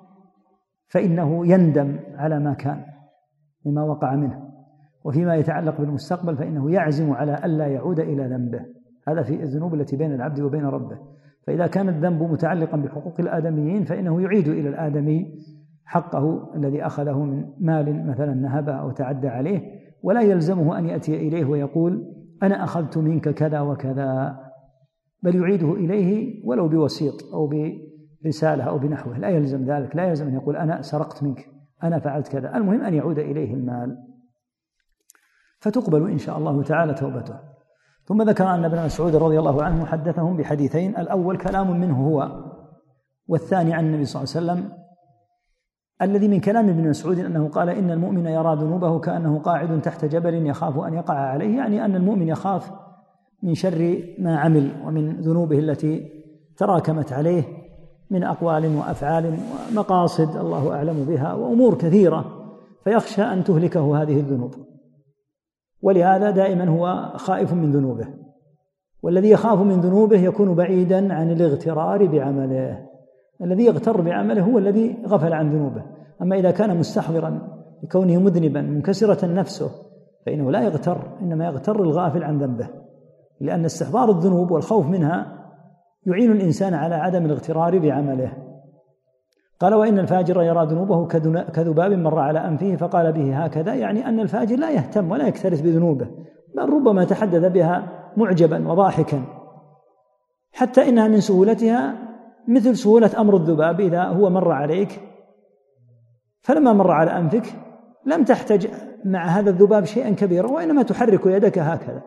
فإنه يندم على ما كان مما وقع منه، وفيما يتعلق بالمستقبل فإنه يعزم على ألا يعود إلى ذنبه. هذا في الذنوب التي بين العبد وبين ربه. فإذا كان الذنب متعلقا بحقوق الآدميين فإنه يعيد إلى الآدمي حقه الذي أخذه من مال مثلا نهبه أو تعدى عليه، ولا يلزمه أن يأتي إليه ويقول أنا أخذت منك كذا وكذا، بل يعيده إليه ولو بوسيط أو برسالة أو بنحوه، لا يلزم ذلك، لا يلزم أن يقول أنا سرقت منك، أنا فعلت كذا، المهم أن يعود إليه المال، فتقبل إن شاء الله تعالى توبته. ثم ذكر أن ابن مسعود رضي الله عنه حدثهم بحديثين: الأول كلام منه هو، والثاني عن النبي صلى الله عليه وسلم، الذي من كلام ابن مسعود أنه قال إن المؤمن يرى ذنوبه كأنه قاعد تحت جبل يخاف أن يقع عليه، يعني أن المؤمن يخاف من شر ما عمل ومن ذنوبه التي تراكمت عليه من أقوال وأفعال ومقاصد الله أعلم بها وأمور كثيرة، فيخشى أن تهلكه هذه الذنوب، ولهذا دائما هو خائف من ذنوبه. والذي يخاف من ذنوبه يكون بعيدا عن الاغترار بعمله. الذي يغتر بعمله هو الذي غفل عن ذنوبه. أما إذا كان مستحضرا لكونه مذنبا منكسرة نفسه فإنه لا يغتر، إنما يغتر الغافل عن ذنبه، لأن استحضار الذنوب والخوف منها يعين الإنسان على عدم الاغترار بعمله. قال وإن الفاجر يرى ذنوبه كذباب مر على أنفه فقال به هكذا، يعني أن الفاجر لا يهتم ولا يكترث بذنوبه، بل ربما تحدث بها معجبا وضاحكا، حتى إنها من سهولتها مثل سهولة أمر الذباب إذا هو مر عليك، فلما مر على أنفك لم تحتاج مع هذا الذباب شيئا كبيرا، وإنما تحرك يدك هكذا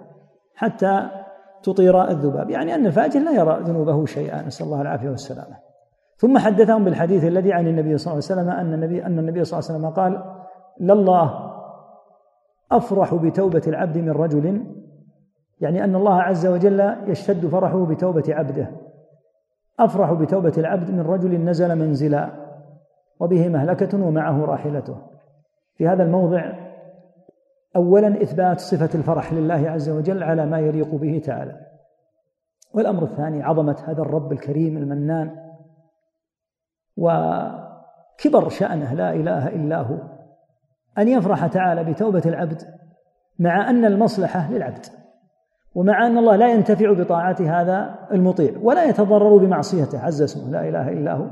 حتى تطير الذباب، يعني أن الفاجر لا يرى ذنوبه شيئا، نسأل الله العافية والسلامة. ثم حدثهم بالحديث الذي عن النبي صلى الله عليه وسلم أن النبي أن النبي صلى الله عليه وسلم قال: لله أفرح بتوبة العبد من رجل، يعني أن الله عز وجل يشتد فرحه بتوبة عبده، أفرح بتوبة العبد من رجل نزل منزلا وبه مهلكة ومعه راحلته. في هذا الموضع أولا إثبات صفة الفرح لله عز وجل على ما يليق به تعالى، والأمر الثاني عظمة هذا الرب الكريم المنان وكبر شأنه لا إله إلا هو، أن يفرح تعالى بتوبة العبد مع أن المصلحة للعبد، ومع أن الله لا ينتفع بطاعة هذا المطيع ولا يتضرر بمعصيته عز اسمه لا إله إلا هو.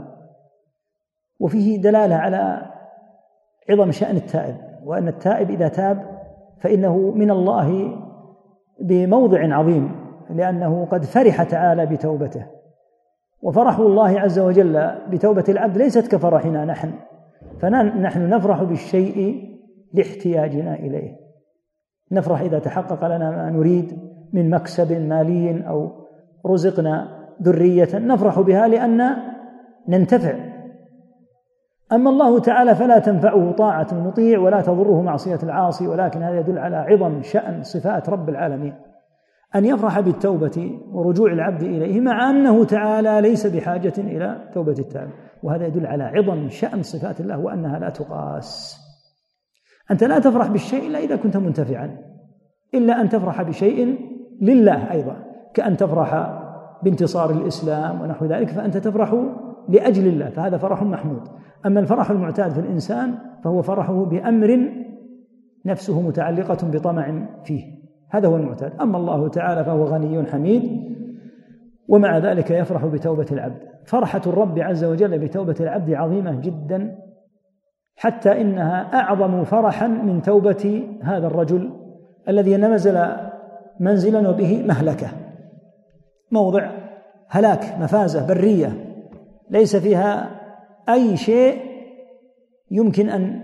وفيه دلالة على عظم شأن التائب، وأن التائب إذا تاب فإنه من الله بموضع عظيم، لأنه قد فرح تعالى بتوبته. وفرح الله عز وجل بتوبة العبد ليست كفرحنا نحن، فنحن نفرح بالشيء لاحتياجنا إليه، نفرح إذا تحقق لنا ما نريد من مكسب مالي أو رزقنا ذرية نفرح بها لأن ننتفع. أما الله تعالى فلا تنفعه طاعة المطيع ولا تضره معصية العاصي، ولكن هذا يدل على عظم شأن صفات رب العالمين، أن يفرح بالتوبة ورجوع العبد إليه مع أنه تعالى ليس بحاجة إلى توبة التائب، وهذا يدل على عظم شأن صفات الله وأنها لا تقاس. أنت لا تفرح بالشيء إلا إذا كنت منتفعا، إلا أن تفرح بشيء لله أيضا، كأن تفرح بانتصار الإسلام ونحو ذلك، فأنت تفرح لأجل الله، فهذا فرح محمود. أما الفرح المعتاد في الإنسان فهو فرحه بأمر نفسه متعلقة بطمع فيه، هذا هو المعتاد. أما الله تعالى فهو غني حميد، ومع ذلك يفرح بتوبة العبد. فرحة الرب عز وجل بتوبة العبد عظيمة جدا، حتى إنها أعظم فرحا من توبة هذا الرجل الذي نزل منزلا وبه مهلكة، موضع هلاك مفازة برية ليس فيها أي شيء يمكن أن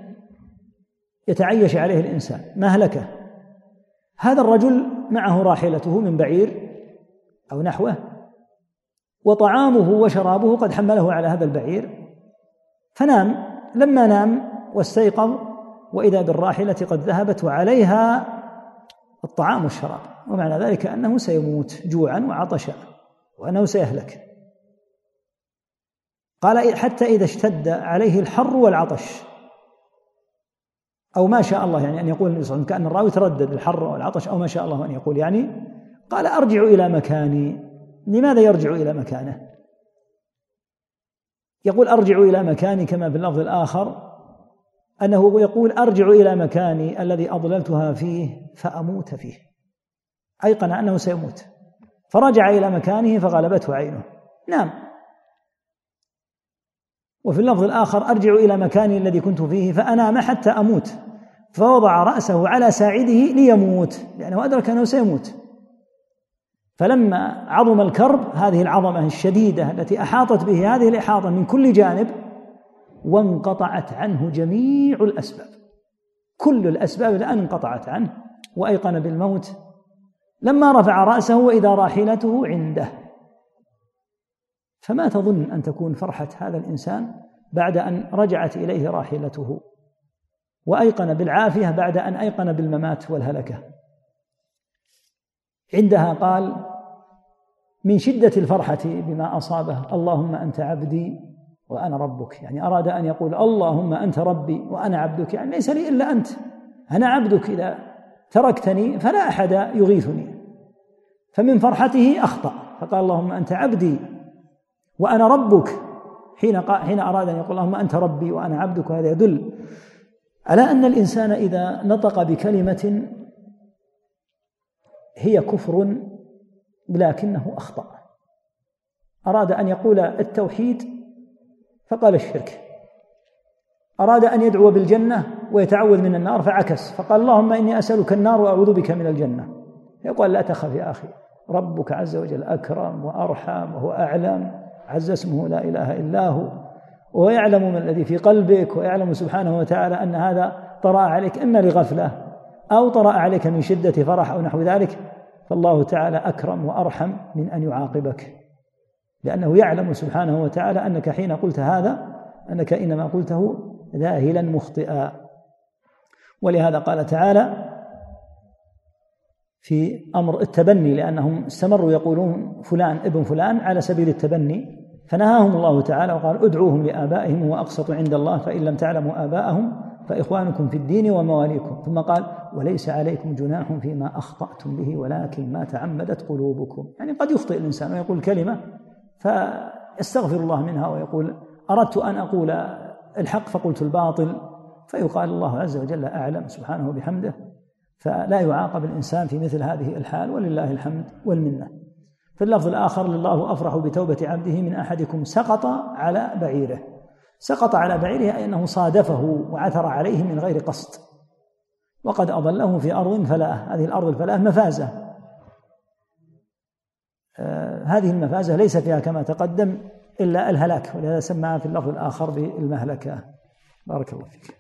يتعيش عليه الإنسان، مهلكة. هذا الرجل معه راحلته من بعير أو نحوه، وطعامه وشرابه قد حمله على هذا البعير، فنام. لما نام واستيقظ وإذا بالراحلة قد ذهبت وعليها الطعام والشراب، ومعنى ذلك أنه سيموت جوعا وعطشا وأنه سيهلك. قال حتى إذا اشتد عليه الحر والعطش، أو ما شاء الله يعني أن يقول، كأن الراوي تردد الحر والعطش أو ما شاء الله أن يقول، يعني قال أرجع إلى مكاني. لماذا يرجع إلى مكانه؟ يقول أرجع إلى مكاني كما في اللفظ الآخر أنه يقول أرجع إلى مكاني الذي أضللتها فيه فأموت فيه، أيقن أنه سيموت، فرجع إلى مكانه فغلبته عينه، نام. وفي اللفظ الآخر أرجع إلى مكاني الذي كنت فيه فأنام حتى أموت، فوضع رأسه على ساعده ليموت، لأنه أدرك أنه سيموت. فلما عظم الكرب، هذه العظمة الشديدة التي أحاطت به هذه الإحاطة من كل جانب، وانقطعت عنه جميع الأسباب، كل الأسباب الآن انقطعت عنه، وأيقن بالموت. لما رفع رأسه وإذا راحلته عنده. فما تظن أن تكون فرحة هذا الإنسان بعد أن رجعت إليه راحلته وأيقن بالعافية بعد أن أيقن بالممات والهلكة؟ عندها قال من شدة الفرحة بما أصابه: اللهم أنت عبدي وأنا ربك. يعني أراد أن يقول اللهم أنت ربي وأنا عبدك، يعني ليس لي إلا أنت، أنا عبدك، إذا تركتني فلا أحد يغيثني. فمن فرحته أخطأ فقال اللهم أنت عبدي وأنا ربك، حين حين أراد أن يقول اللهم أنت ربي وأنا عبدك. وهذا يدل على أن الإنسان إذا نطق بكلمة هي كفر لكنه أخطأ، أراد أن يقول التوحيد فقال الشرك، أراد أن يدعو بالجنة ويتعوذ من النار فعكس، فقال اللهم إني أسألك النار وأعوذ بك من الجنة. يقول لا تخف يا أخي، ربك عز وجل أكرم وأرحم وهو أعلم، عز اسمه لا إله إلا هو، ويعلم ما الذي في قلبك، ويعلم سبحانه وتعالى أن هذا طرأ عليك إما لغفلة أو طرأ عليك من شدة فرح أو نحو ذلك، فالله تعالى أكرم وأرحم من أن يعاقبك. لأنه يعلم سبحانه وتعالى أنك حين قلت هذا أنك إنما قلته ذاهلا مخطئا. ولهذا قال تعالى في أمر التبني، لأنهم استمروا يقولون فلان ابن فلان على سبيل التبني، فنهاهم الله تعالى وقال ادعوهم لآبائهم هو أقسط عند الله فإن لم تعلموا آباءهم فإخوانكم في الدين ومواليكم. ثم قال وليس عليكم جناح فيما أخطأتم به ولكن ما تعمدت قلوبكم. يعني قد يخطئ الإنسان ويقول كلمة فيستغفر الله منها ويقول أردت أن أقول الحق فقلت الباطل، فيقال الله عز وجل أعلم سبحانه بحمده، فلا يعاقب الإنسان في مثل هذه الحال، ولله الحمد والمنة. في اللفظ الآخر لله أفرح بتوبة عبده من أحدكم سقط على بعيره. سقط على بعيره أي أنه صادفه وعثر عليه من غير قصد، وقد أضله في أرض فلاة. هذه الأرض الفلاة مفازة، آه هذه المفازة ليس فيها كما تقدم إلا الهلاك، ولهذا سماها في اللفظ الآخر بالمهلكة. بارك الله فيك.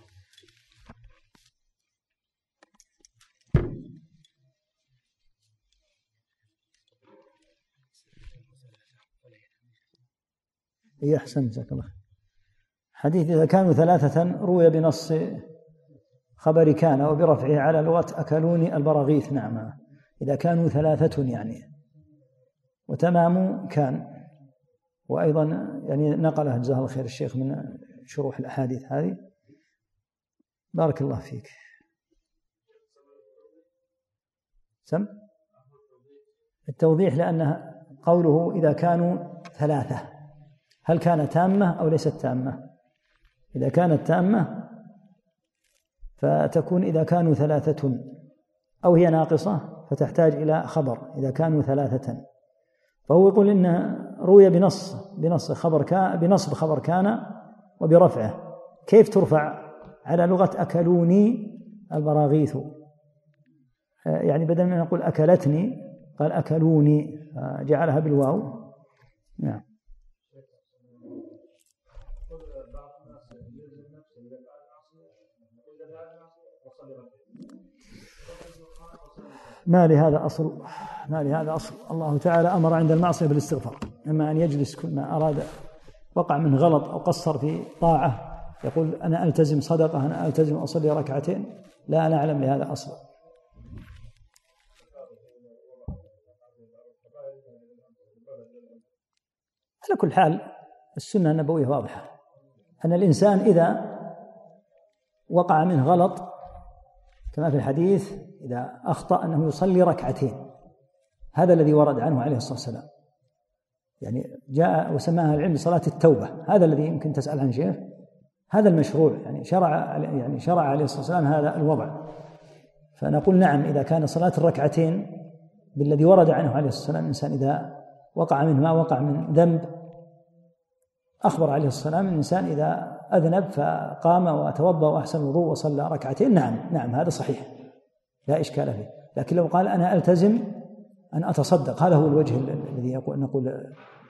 إيه أحسن جزاك الله. حديث إذا كانوا ثلاثة روي بنص خبر كان وبرفعه على لغة أكلوني البراغيث. نعم، إذا كانوا ثلاثة يعني، وتمام كان. وأيضا يعني نقله جزاه الله خير الشيخ من شروح الأحاديث هذه. بارك الله فيك. سم التوضيح، لأنه قوله إذا كانوا ثلاثة هل كان تامة أو ليست تامة؟ إذا كانت تامة فتكون إذا كانوا ثلاثة، أو هي ناقصة فتحتاج إلى خبر إذا كانوا ثلاثة. فهو يقول إنه روي بنص بنص خبر كان بنصب خبر كان وبرفعه. كيف ترفع على لغة أكلوني البراغيث؟ يعني بدل من نقول أكلتني قال أكلوني، جعلها بالواو. نعم. ما لهذا أصل ما لهذا أصل الله تعالى أمر عند المعصية بالاستغفار، أما أن يجلس كل ما أراد وقع من غلط أو قصر في طاعة يقول أنا ألتزم صدقة، أنا ألتزم أصلي ركعتين، لا نعلم لهذا أصلا. على كل حال السنة النبوية واضحة أن الإنسان إذا وقع منه غلط كما في الحديث إذا أخطأ أنه يصلي ركعتين، هذا الذي ورد عنه عليه الصلاة والسلام. يعني جاء وسماها العلم صلاة التوبة، هذا الذي يمكن تسأل عن شيخ، هذا المشروع. يعني شرع يعني شرع عليه الصلاة والسلام هذا الوضع. فنقول نعم، إذا كان صلاة الركعتين بالذي ورد عنه عليه الصلاة والسلام، الإنسان إذا وقع منه ما وقع من ذنب، أخبر عليه الصلاة والسلام الإنسان إذا أذنب فقام وتوضأ وأحسن الوضوء وصلى ركعتين، نعم نعم هذا صحيح لا إشكال فيه. لكن لو قال أنا ألتزم أن أتصدق، هذا هو الوجه الذي نقول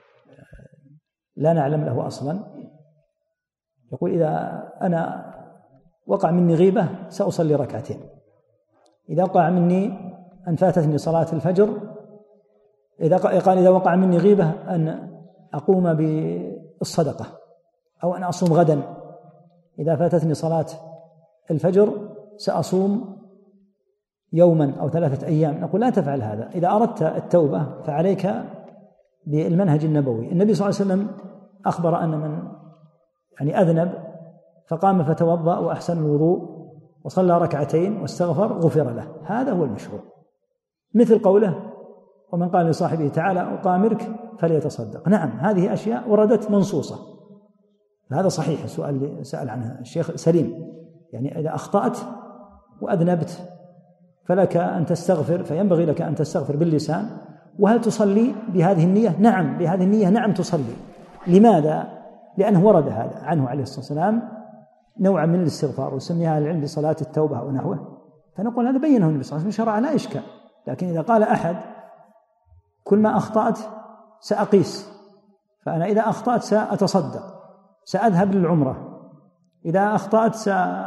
لا نعلم له أصلا. يقول إذا أنا وقع مني غيبة سأصلي ركعتين، إذا وقع مني أن فاتتني صلاة الفجر، إذا قال إذا وقع مني غيبة أن أقوم بالصدقة أو أن أصوم غدا، إذا فاتتني صلاة الفجر سأصوم يوما أو ثلاثة أيام، نقول لا تفعل هذا. إذا أردت التوبة فعليك بالمنهج النبوي. النبي صلى الله عليه وسلم أخبر أن من يعني أذنب فقام فتوضأ وأحسن الوضوء وصلى ركعتين واستغفر غفر له، هذا هو المشروع. مثل قوله ومن قال لصاحبه تعالى أقامرك فليتصدق، نعم هذه أشياء وردت منصوصة، هذا صحيح. السؤال اللي سأل عنها الشيخ سليم، يعني إذا أخطأت وأذنبت فلك أن تستغفر، فينبغي لك أن تستغفر باللسان. وهل تصلي بهذه النية؟ نعم بهذه النية، نعم تصلي. لماذا؟ لأنه ورد هذا عنه عليه الصلاة والسلام نوعا من الاستغفار، وسميها العلم بصلاة التوبة أو نحوه. فنقول هذا بينه النبي صلى الله عليه وسلم شرع لا إشكال. لكن إذا قال أحد كل ما أخطأت سأقيس، فأنا إذا أخطأت سأتصدق، سأذهب للعمرة، إذا أخطأت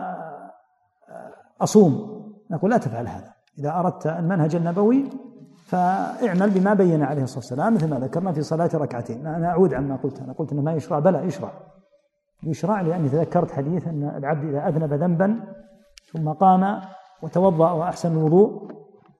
سأصوم، نقول لا تفعل هذا. إذا أردت المنهج النبوي فاعمل بما بين عليه الصلاة والسلام مثل ما ذكرنا في صلاة ركعتين. أنا أعود عما قلت، أنا قلت أنه ما يشرع، بلى يشرع يشرع لأني تذكرت حديث أن العبد إذا أذنب ذنبا ثم قام وتوضأ وأحسن الوضوء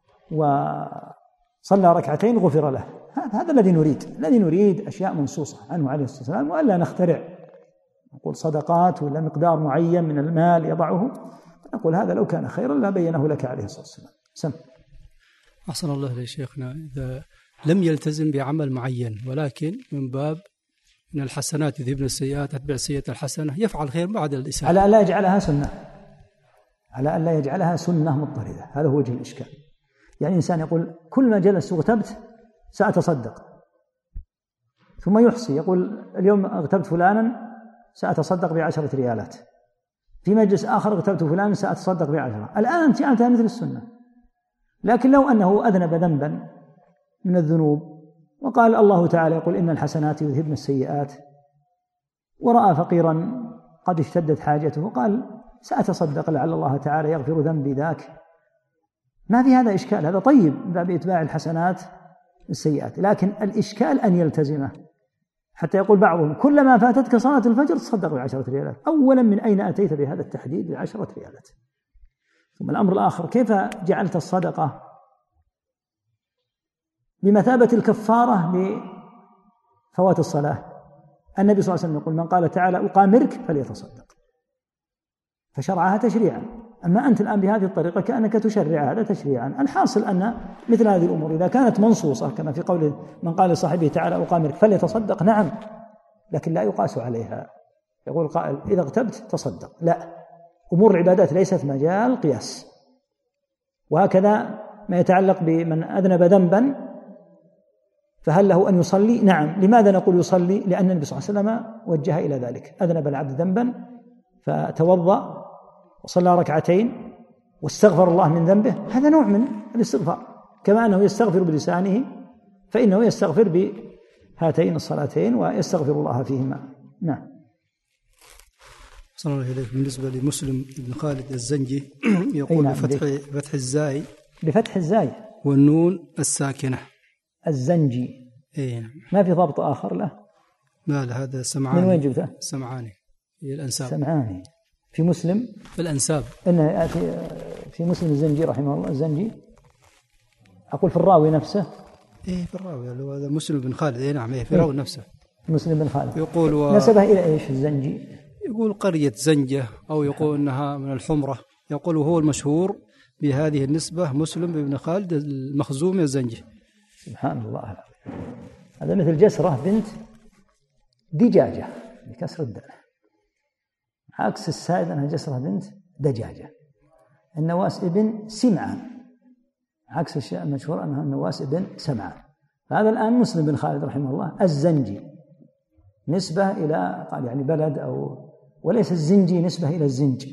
وصلى ركعتين غفر له. هذا الذي نريد، الذي نريد أشياء منصوصة عنه عليه الصلاة والسلام، وألا نخترع نقول صدقات ولا مقدار معين من المال يضعه، نقول هذا لو كان خيرا لا بينه لك عليه الصلاة والسلام. سم. أحسن الله إليك شيخنا. إذا لم يلتزم بعمل معين ولكن من باب من الحسنات يذهبن السيئات أتبع السيئة الحسنة يفعل خير بعد الإساءة، على أن لا يجعلها سنة، على أن لا يجعلها سنة مضطردة. هذا هو وجه الإشكال. يعني إنسان يقول كل ما جلست واغتبت سأتصدق، ثم يحصي يقول اليوم اغتبت فلانا سأتصدق بعشرة ريالات، في مجلس آخر اغتبت فلانا سأتصدق بعشرة. الآن أنت جعلتها مثل السنة. لكن لو أنه أذنب ذنبا من الذنوب وقال الله تعالى يقول إن الحسنات يذهبن السيئات، ورأى فقيرا قد اشتدت حاجته قال سأتصدق لعل الله تعالى يغفر ذنبي ذاك، ما في هذا إشكال، هذا طيب من باب إتباع الحسنات السيئات. لكن الإشكال أن يلتزمه، حتى يقول بعضهم كلما فاتتك صلاة الفجر تصدق بعشرة ريالات. أولا من أين أتيت بهذا التحديد بعشرة ريالات؟ ثم الأمر الآخر، كيف جعلت الصدقة بمثابة الكفارة لفوات الصلاة؟ النبي صلى الله عليه وسلم يقول من قال تعالى أقامرك فليتصدق، فشرعها تشريعا. أما أنت الآن بهذه الطريقة كأنك تشرع هذا تشريعا. الحاصل أن مثل هذه الأمور إذا كانت منصوصة كما في قول من قال لصاحبه تعالى أقامرك فليتصدق، نعم، لكن لا يقاس عليها. يقول قائل إذا اغتبت تصدق، لا، أمور العبادات ليست مجال قياس. وهكذا ما يتعلق بمن أذنب ذنبا فهل له أن يصلي؟ نعم. لماذا نقول يصلي؟ لأن النبي صلى الله عليه وسلم وجه إلى ذلك. أذنب العبد ذنبا فتوضأ وصلى ركعتين واستغفر الله من ذنبه، هذا نوع من الاستغفار. كما أنه يستغفر بلسانه فإنه يستغفر بهاتين الصلاتين ويستغفر الله فيهما. نعم. صلى الله عليه وسلم. بالنسبة لمسلم بن خالد الزنجي يقول نعم بفتح, بفتح الزاي بفتح الزاي والنون الساكنة الزنجي. اي نعم. ما في ضبط آخر له؟ لا لا، هذا سمعاني. من وين جبته؟ سمعاني هي الأنساب. سمعاني في مسلم في الأنساب. إنه يأتي في مسلم الزنجي رحمه الله. الزنجي أقول في الراوي نفسه. إيه في الراوي اللي هو مسلم بن خالد. إيه نعم، إيه في الراوي نفسه مسلم بن خالد. يقول و... نسبه إلى إيش الزنجي؟ يقول قرية زنجة أو يقول أنها من الحمرة. يقول هو المشهور بهذه النسبة مسلم بن خالد المخزومي الزنجي. سبحان الله. هذا مثل جسرة بنت دجاجة بكسر الدال، عكس السائد أنها جسرة بنت دجاجة. النواس ابن سمعان عكس الشيء المشهور أنها النواس ابن سمعان. فهذا الآن مسلم بن خالد رحمه الله الزنجي نسبة إلى قال يعني بلد أو وليس الزنجي نسبة إلى الزنج.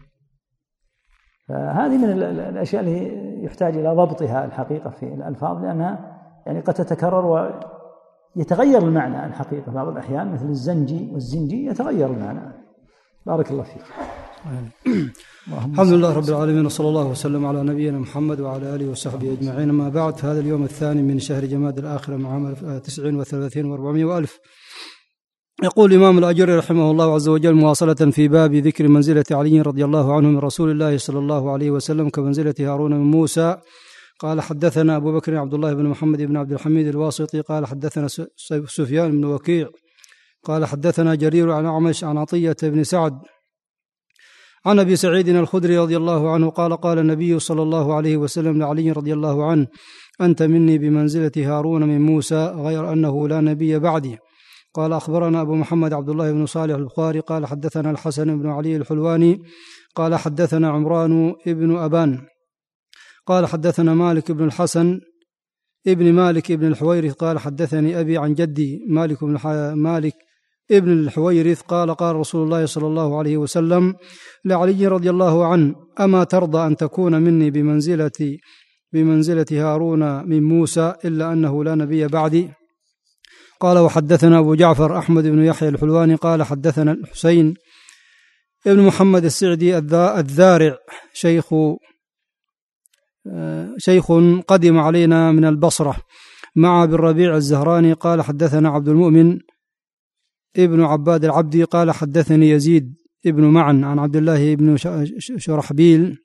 فهذه من الأشياء اللي يحتاج إلى ضبطها الحقيقة في الألفاظ، لأنها يعني قد تتكرر ويتغير المعنى الحقيقة بعض الأحيان، مثل الزنجي والزنجي يتغير المعنى. بارك الله فيك. الحمد لله رب العالمين، وصلى الله وسلم على نبينا محمد وعلى آله وصحبه أجمعين. ما بعد، فهذا اليوم الثاني من شهر جماد الآخرة مع عام تسعين وثلاثين وأربعمائة وألف. يقول الإمام الأجري رحمه الله عز وجل مواصلة في باب ذكر منزلة علي رضي الله عنه من رسول الله صلى الله عليه وسلم كمنزلة هارون من موسى. قال حدثنا أبو بكر عبد الله بن محمد بن عبد الحميد الواسطي قال حدثنا سفيان بن وكيع قال حدثنا جرير عن أعمش عن عطية بن سعد عن أبي سعيد الخدري رضي الله عنه قال قال النبي صلى الله عليه وسلم لعلي رضي الله عنه أنت مني بمنزلة هارون من موسى غير أنه لا نبي بعدي. قال أخبرنا أبو محمد عبد الله بن صالح البخاري قال حدثنا الحسن بن علي الحلواني قال حدثنا عمران ابن أبان قال حدثنا مالك بن الحسن ابن مالك ابن الحويرث قال حدثني أبي عن جدي مالك بن مالك ابن الحويرث قال قال رسول الله صلى الله عليه وسلم لعلي رضي الله عنه أما ترضى أن تكون مني بمنزلة بمنزلة هارون من موسى إلا أنه لا نبي بعدي. قال وحدثنا أبو جعفر أحمد بن يحيى الحلواني قال حدثنا الحسين ابن محمد السعدي الذارع شيخ شيخ قدم علينا من البصرة مع بن ربيع الزهراني قال حدثنا عبد المؤمن ابن عباد العبدي قال حدثني يزيد ابن معن عن عبد الله بن شرحبيل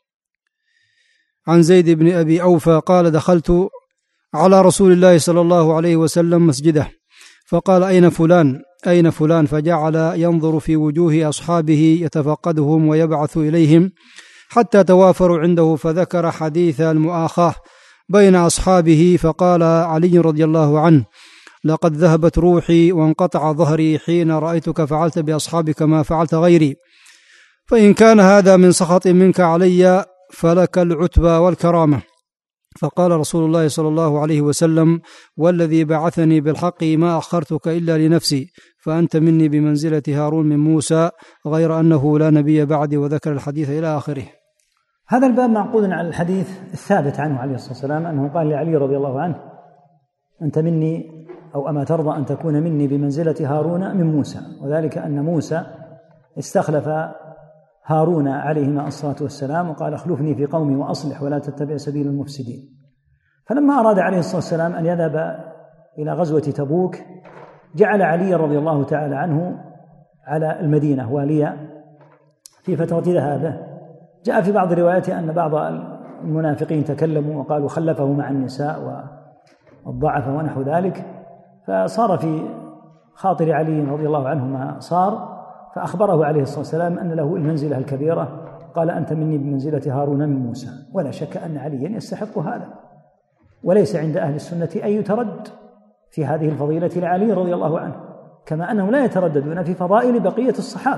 عن زيد بن أبي أوفى قال دخلت على رسول الله صلى الله عليه وسلم مسجده فقال أين فلان أين فلان فجعل ينظر في وجوه أصحابه يتفقدهم ويبعث إليهم حتى توافروا عنده فذكر حديث المؤاخاة بين أصحابه فقال علي رضي الله عنه لقد ذهبت روحي وانقطع ظهري حين رأيتك فعلت بأصحابك ما فعلت غيري فإن كان هذا من سخط منك علي فلك العتبى والكرامة. فقال رسول الله صلى الله عليه وسلم والذي بعثني بالحق ما أخرتك إلا لنفسي فأنت مني بمنزلة هارون من موسى غير أنه لا نبي بعدي وذكر الحديث إلى آخره. هذا الباب معقود على الحديث الثابت عنه عليه الصلاة والسلام أنه قال لعلي رضي الله عنه أنت مني أو أما ترضى أن تكون مني بمنزلة هارون من موسى، وذلك أن موسى استخلف هارون عليهما الصلاة والسلام وقال اخلفني في قومي وأصلح ولا تتبع سبيل المفسدين. فلما أراد عليه الصلاة والسلام أن يذهب إلى غزوة تبوك جعل علي رضي الله تعالى عنه على المدينة واليا في فترة ذهابه. جاء في بعض الروايات أن بعض المنافقين تكلموا وقالوا خلفه مع النساء والضعف ونحو ذلك، فصار في خاطر علي رضي الله عنه ما صار، فأخبره عليه الصلاة والسلام أن له المنزلة الكبيرة، قال أنت مني بمنزلة هارون من موسى. ولا شك أن عليا يستحق هذا، وليس عند أهل السنة أن يترد في هذه الفضيلة لعلي رضي الله عنه، كما أنهم لا يترددون في فضائل بقية الصحابة.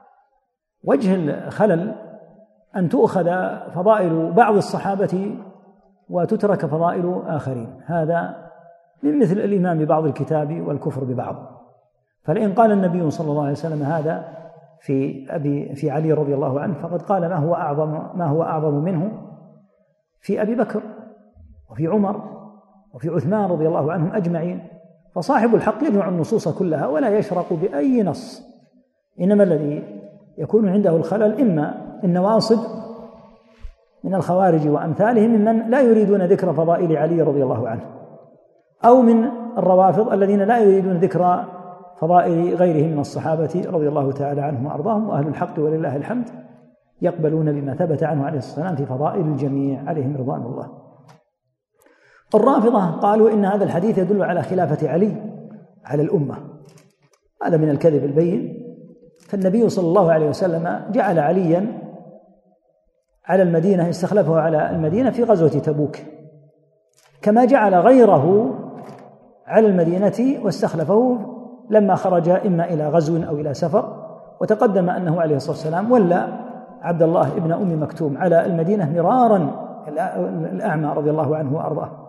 وجه الخلل أن تؤخذ فضائل بعض الصحابة وتترك فضائل آخرين، هذا من مثل الإيمان ببعض الكتاب والكفر ببعض. فلئن قال النبي صلى الله عليه وسلم هذا في أبي في علي رضي الله عنه فقد قال ما هو أعظم ما هو أعظم منه في أبي بكر وفي عمر وفي عثمان رضي الله عنهم أجمعين. فصاحب الحق يجمع النصوص كلها ولا يشرق بأي نص، إنما الذي يكون عنده الخلل إما النواصب من الخوارج وأمثالهم ممن لا يريدون ذكر فضائل علي رضي الله عنه، أو من الروافض الذين لا يريدون ذكر فضائل غيرهم من الصحابة رضي الله تعالى عنهم وأرضاهم. وأهل الحق ولله الحمد يقبلون بما ثبت عنه عليه الصلاة والسلام في فضائل الجميع عليهم رضوان الله. الرافضة قالوا إن هذا الحديث يدل على خلافة علي على الأمة، هذا من الكذب البين. فالنبي صلى الله عليه وسلم جعل عليا على المدينة، استخلفه على المدينة في غزوة تبوك، كما جعل غيره على المدينة واستخلفه لما خرج إما إلى غزو أو إلى سفر. وتقدم أنه عليه الصلاة والسلام ولا عبد الله ابن أم مكتوم على المدينة مرارا، الأعمى رضي الله عنه وأرضاه.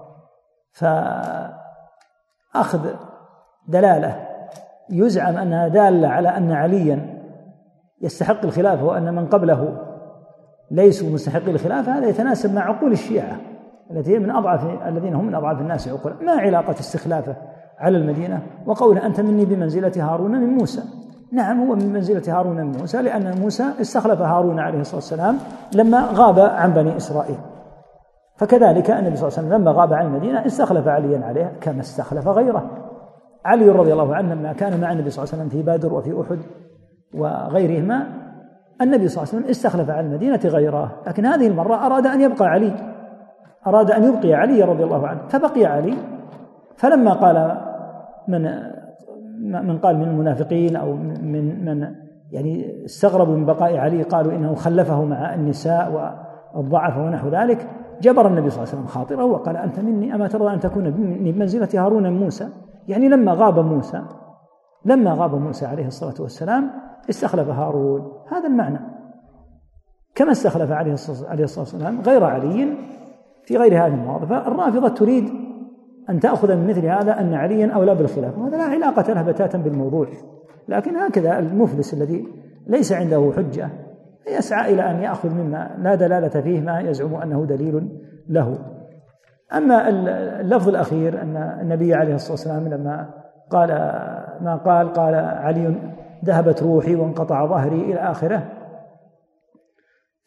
فأخذ دلالة يزعم أنها دالة على أن عليا يستحق الخلافة وأن من قبله ليسوا مستحقي الخلافة، هذا يتناسب مع عقول الشيعة التي هي من أضعف الذين هم من أضعف الناس عقولا. ما علاقة استخلافه على المدينة وقوله أنت مني بمنزلة هارون من موسى؟ نعم هو من منزلة هارون من موسى، لأن موسى استخلف هارون عليه الصلاة والسلام لما غاب عن بني إسرائيل، فكذلك النبي صلى الله عليه وسلم لما غاب عن المدينة استخلف عليا عليها كما استخلف غيره. علي رضي الله عنه لما كان مع النبي صلى الله عليه وسلم في بدر وفي أحد وغيرهما، النبي صلى الله عليه وسلم استخلف على المدينة غيره، لكن هذه المرة أراد أن يبقى علي، أراد أن يبقي علي رضي الله عنه فبقي علي. فلما قال من من قال من المنافقين أو من من يعني استغربوا من بقاء علي، قالوا إنه خلفه مع النساء والضعف ونحو ذلك، جبر النبي صلى الله عليه وسلم خاطره وقال أنت مني أما ترضى أن تكون مني بمنزلة هارون من موسى؟ يعني لما غاب موسى لما غاب موسى عليه الصلاة والسلام استخلف هارون، هذا المعنى، كما استخلف عليه الصلاة والسلام غير علي في غير هذه المواضع. فالرافضة تريد أن تأخذ من مثل هذا أن عليا أولى بالخلافة، وهذا لا علاقة له بتاتا بالموضوع، لكن هكذا المفلس الذي ليس عنده حجة يسعى إلى أن يأخذ مما لا دلالة فيه ما يزعم أنه دليل له. أما اللفظ الأخير أن النبي عليه الصلاة والسلام لما قال ما قال قال علي ذهبت روحي وانقطع ظهري إلى آخره،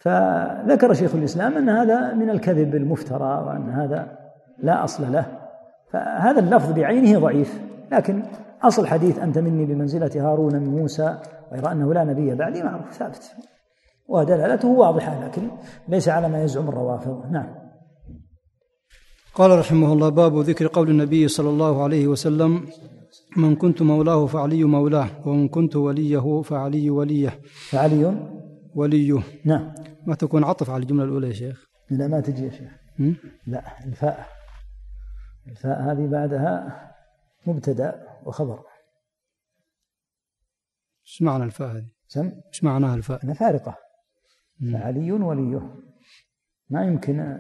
فذكر شيخ الإسلام أن هذا من الكذب المفترى وأن هذا لا أصل له، فهذا اللفظ بعينه ضعيف، لكن أصل حديث أنت مني بمنزلة هارون من موسى غير أنه لا نبي بعدي معروف ثابت ودلالته واضحة، لكن ليس على ما يزعم الروافض. نعم. قال رحمه الله: باب ذكر قول النبي صلى الله عليه وسلم: من كنت مولاه فعلي مولاه، ومن كنت وليه فعلي وليه. فعلي وليه. نعم. ما تكون عطف على الجملة الأولى يا شيخ؟ لا ما تجي يا شيخ. م? لا، الفاء الفاء هذه بعدها مبتدأ وخبر. ايش معنى الفاء هذه؟ سم؟ ايش معناها الفاء؟ أنا فارقة. م. فعلي وليه، ما يمكن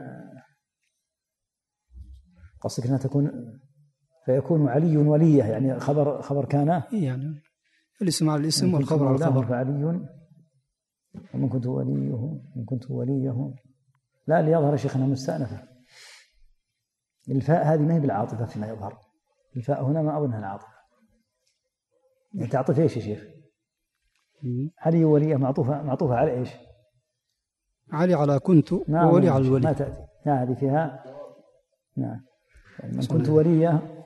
قصدك أنها تكون فيكون علي وليه، يعني خبر خبر كان، يعني الاسم على الاسم والخبر على الخبر. فعلي ومن كنت وليه من كنت وليه، لا ليظهر شيخنا مستأنفة. الفاء هذه ما هي بالعاطفة فيما يظهر، الفاء هنا ما أظنها العاطفة. تعطف ايش يا شيخ؟ علي وليه معطوفة معطوفة على ايش؟ علي على كنت وولي على الولي. ما تأتي هذه فيها. نعم. من كنت وليه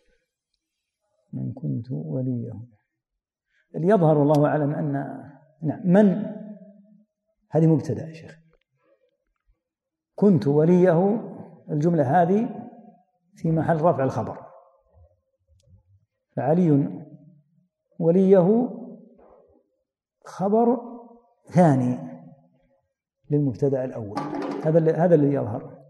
من كنت وليه اللي يظهر والله أعلم أن نعم من هذه مبتدأ يا شيخ، كنت وليه الجملة هذه في محل رفع الخبر، فعلي وليه خبر ثاني للمبتدأ الأول. هذا هذا الذي يظهر.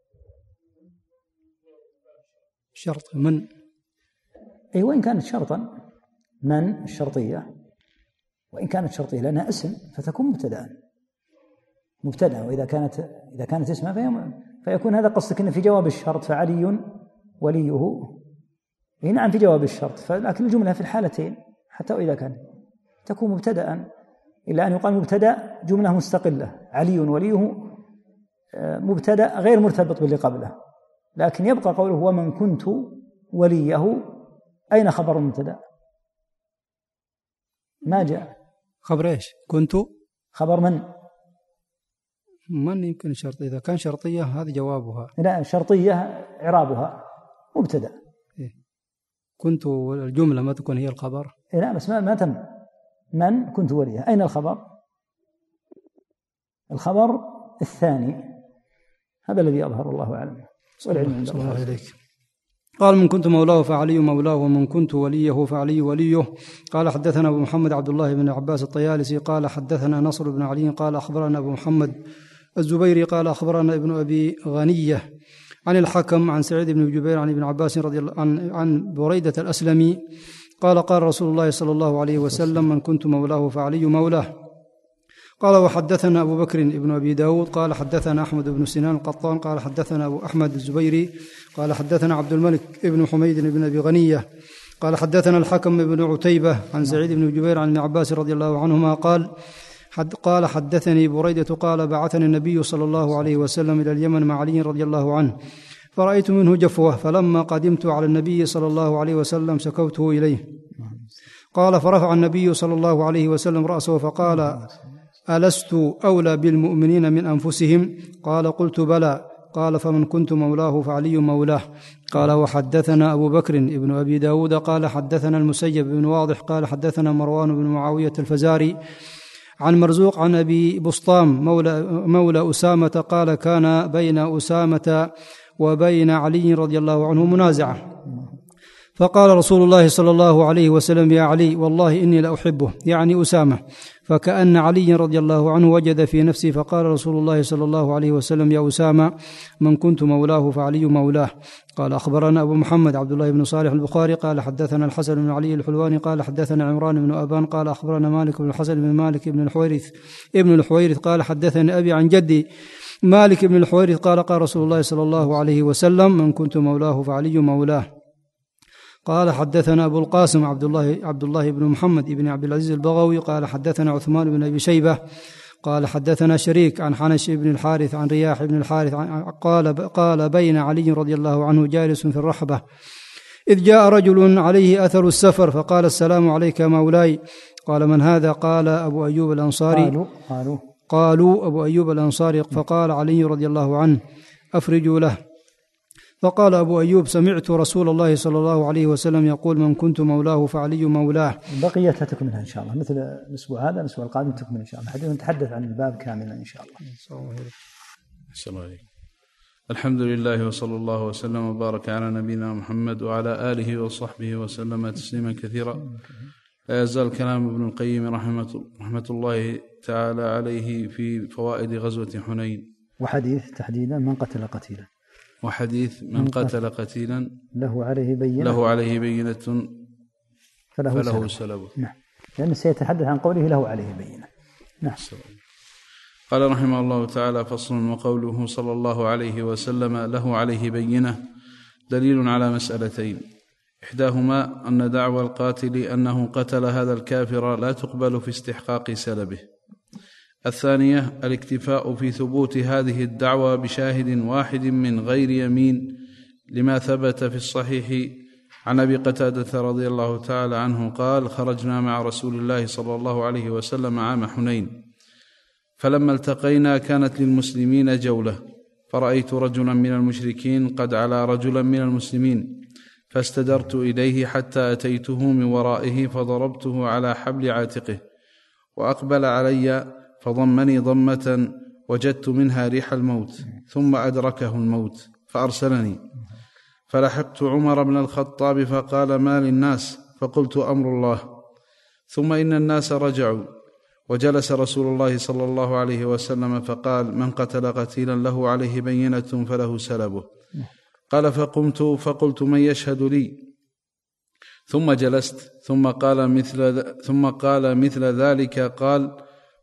شرط من، أي وإن كانت شرطا من الشرطية، وإن كانت شرطية لأنها اسم فتكون مبتدأ مبتدأ وإذا كانت إذا كانت اسمها فيكون هذا قصدك إن في جواب الشرط فعلي وليه. نعم في جواب الشرط، لكن الجملة في الحالتين حتى وإذا كان تكون مبتدأ، إلا أن يقال مبتدأ جملة مستقلة، علي وليه مبتدأ غير مرتبط باللي قبله، لكن يبقى قوله ومن كنت وليه. أين خبر المبتدأ؟ ما جاء خبر إيش؟ كنت خبر من؟ من يمكن شرط، إذا كان شرطية هذه جوابها. لا شرطية إعرابها مبتدأ. إيه؟ كنت الجملة ما تكون هي الخبر. إيه لا بس ما ما تم من كنت وليه. أين الخبر؟ الخبر الثاني، هذا الذي يظهر الله أعلم. صلى الله عليك. قال: من كنت مولاه فعلي مولاه، ومن كنت وليه فعلي وليه. قال: حدثنا أبو محمد عبد الله بن عباس الطيالسي قال حدثنا نصر بن علي قال أخبرنا أبو محمد الزبيري قال أخبرنا ابن أبي غنية عن الحكم عن سعيد بن جبير عن ابن عباس رضي الله عن عن بريدة الأسلمي قال: قال رسول الله صلى الله عليه وسلم: من كنت مولاه فعلي مولاه. قال: وحدثنا أبو بكر بن أبي داود قال حدثنا أحمد بن سنان القطان قال حدثنا أبو أحمد الزبيري قال حدثنا عبد الملك بن حميد بن أبي غنية قال حدثنا الحكم بن عتيبة عن سعيد بن جبير عن ابن عباس رضي الله عنهما قال حد قال حدثني بريدة قال: بعثني النبي صلى الله عليه وسلم إلى اليمن مع علي رضي الله عنه، فرأيت منه جفوة، فلما قدمت على النبي صلى الله عليه وسلم سكوته إليه. قال: فرفع النبي صلى الله عليه وسلم رأسه فقال: ألست أولى بالمؤمنين من أنفسهم؟ قال: قلت بلى. قال: فمن كنت مولاه فعلي مولاه. قال: وحدثنا أبو بكر ابن أبي داود قال حدثنا المسيب بن واضح قال حدثنا مروان بن معاوية الفزاري عن مرزوق عن أبي بسطام مولى, مولى أسامة قال: كان بين أسامة وبين علي رضي الله عنه منازعة، فقال رسول الله صلى الله عليه وسلم: يا علي والله إني لأحبه، يعني أسامة. فكأن علي رضي الله عنه وجد في نفسه، فقال رسول الله صلى الله عليه وسلم: يا أسامة من كنت مولاه فعلي مولاه. قال: أخبرنا أبو محمد عبد الله بن صالح البخاري قال حدثنا الحسن بن علي الحلواني قال حدثنا عمران بن أبان قال أخبرنا مالك بن الحسن بن مالك بن الحويرث ابن الحويرث قال حدثني أبي عن جدي مالك بن الحويرث قال: قال رسول الله صلى الله عليه وسلم: من كنت مولاه فعلي مولاه. قال: حدثنا أبو القاسم عبد الله عبد الله بن محمد بن عبد العزيز البغوي قال حدثنا عثمان بن أبي شيبة قال حدثنا شريك عن حنش بن الحارث عن رياح بن الحارث قال قال بين علي رضي الله عنه جالس في الرحبة إذ جاء رجل عليه أثر السفر فقال: السلام عليك مولاي. قال: من هذا؟ قال: أبو أيوب الأنصاري. قالوا قالوا قالوا أبو أيوب الأنصاري، فقال علي رضي الله عنه: أفرجوا له. فقال أبو أيوب: سمعت رسول الله صلى الله عليه وسلم يقول: من كنت مولاه فعلي مولاه. بقيتها تكملها إن شاء الله، مثل الأسبوع هذا الأسبوع القادم تكمل إن شاء الله، حتى نتحدث عن الباب كاملا إن شاء الله. السلام عليكم. الحمد لله وصلى الله وسلم وبارك على نبينا محمد وعلى آله وصحبه وسلم تسليما كثيرا. لا يزال كلام ابن القيم رحمة, رحمة الله تعالى عليه في فوائد غزوة حنين. وحديث تحديدا: من قتل قتيلا. وحديث: من قتل قتيلا له عليه بينة له عليه بينة فله, فله سلبه. نعم، لأنه سيتحدث عن قوله له عليه بينة. نعم. قال رحمه الله تعالى: فصل. وقوله صلى الله عليه وسلم له عليه بينة دليل على مسألتين: إحداهما أن دعوى القاتل أنه قتل هذا الكافر لا تقبل في استحقاق سلبه. الثانية الاكتفاء في ثبوت هذه الدعوى بشاهد واحد من غير يمين، لما ثبت في الصحيح عن أبي قتادة رضي الله تعالى عنه قال: خرجنا مع رسول الله صلى الله عليه وسلم عام حنين، فلما التقينا كانت للمسلمين جولة، فرأيت رجلا من المشركين قد علا رجلا من المسلمين، فاستدرت إليه حتى أتيته من ورائه فضربته على حبل عاتقه، وأقبل علي فضمني ضمة وجدت منها ريح الموت، ثم أدركه الموت فأرسلني، فلحقت عمر بن الخطاب فقال: ما للناس؟ فقلت: أمر الله. ثم إن الناس رجعوا، وجلس رسول الله صلى الله عليه وسلم فقال: من قتل قتيلا له عليه بينة فله سلبه. قال: فقمت فقلت: من يشهد لي؟ ثم جلست، ثم قال مثل ثم قال مثل ذلك، قال: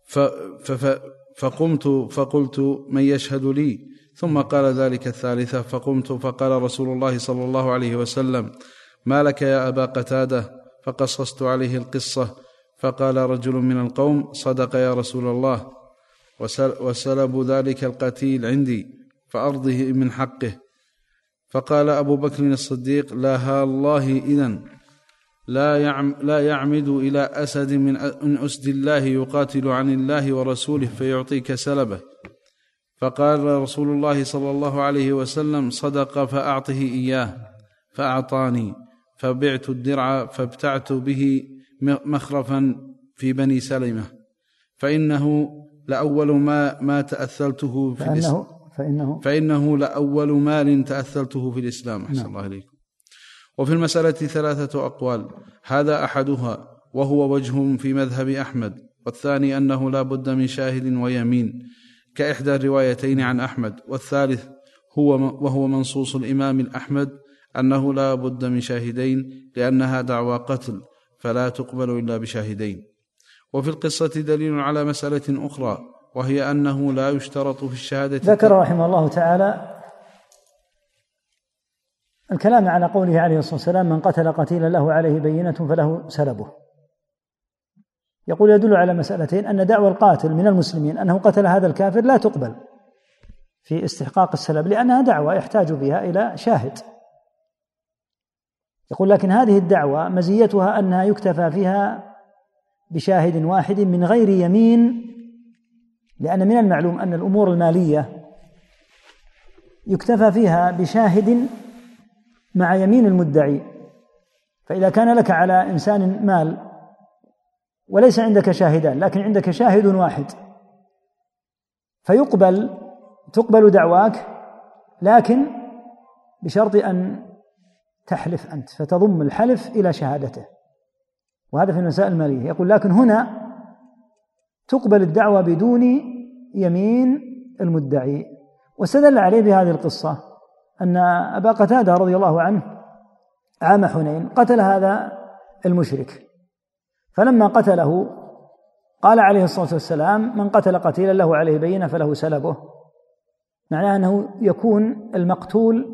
فقمت فقلت: من يشهد لي؟ ثم قال ذلك الثالثة، فقمت فقال رسول الله صلى الله عليه وسلم: ما لك يا أبا قتادة؟ فقصصت عليه القصة، فقال رجل من القوم: صدق يا رسول الله، وسلب ذلك القتيل عندي فأرضه من حقه. فقال أبو بكر الصديق: لا هالله إذن لا, يعم لا يعمد إلى أسد من أسد الله يقاتل عن الله ورسوله فيعطيك سلبه. فقال رسول الله صلى الله عليه وسلم: صدق، فأعطه إياه. فأعطاني، فبعت الدرع فابتعت به مخرفا في بني سلمة، فإنه لأول ما, ما تأثلته في الإسلام فإنه, فإنه لأول مال تأثلته في الإسلام. أحسن الله إليكم. وفي المسألة ثلاثة أقوال: هذا أحدها وهو وجه في مذهب أحمد، والثاني أنه لا بد من شاهد ويمين كإحدى الروايتين عن أحمد، والثالث هو وهو منصوص الإمام الأحمد أنه لا بد من شاهدين لأنها دعوى قتل فلا تقبل إلا بشاهدين. وفي القصة دليل على مسألة أخرى، وهي أنه لا يشترط في الشهادة. ذكر رحمه الله تعالى الكلام على قوله عليه الصلاة والسلام: من قتل قتيلا له عليه بينة فله سلبه. يقول يدل على مسألتين: أن دعوى القاتل من المسلمين أنه قتل هذا الكافر لا تقبل في استحقاق السلب، لأنها دعوة يحتاج بها إلى شاهد. يقول: لكن هذه الدعوة مزيتها أنها يكتفى فيها بشاهد واحد من غير يمين، لأن من المعلوم أن الأمور المالية يكتفى فيها بشاهد مع يمين المدعي. فإذا كان لك على إنسان مال وليس عندك شاهدان لكن عندك شاهد واحد، فيقبل تقبل دعواك، لكن بشرط أن تحلف أنت، فتضم الحلف إلى شهادته، وهذا في المسائل المالية. يقول: لكن هنا تقبل الدعوة بدون يمين المدعي. واستدل عليه بهذه القصة أن أبا قتادة رضي الله عنه عام حنين قتل هذا المشرك، فلما قتله قال عليه الصلاة والسلام: من قتل قتيلا له عليه بينة فله سلبه. معناه أنه يكون المقتول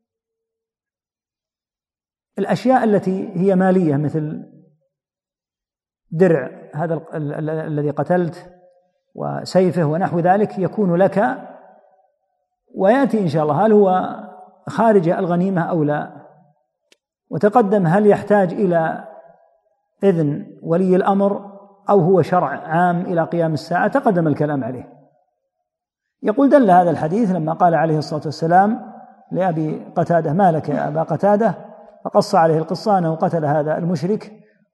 الأشياء التي هي مالية مثل درع هذا الذي قتلت وسيفه ونحو ذلك يكون لك، ويأتي إن شاء الله هل هو خارج الغنيمة أو لا. وتقدم هل يحتاج إلى إذن ولي الأمر أو هو شرع عام إلى قيام الساعة تقدم الكلام عليه. يقول دل هذا الحديث لما قال عليه الصلاة والسلام لأبي قتادة: ما لك يا أبا قتادة؟ فقص عليه القصة أنه قتل هذا المشرك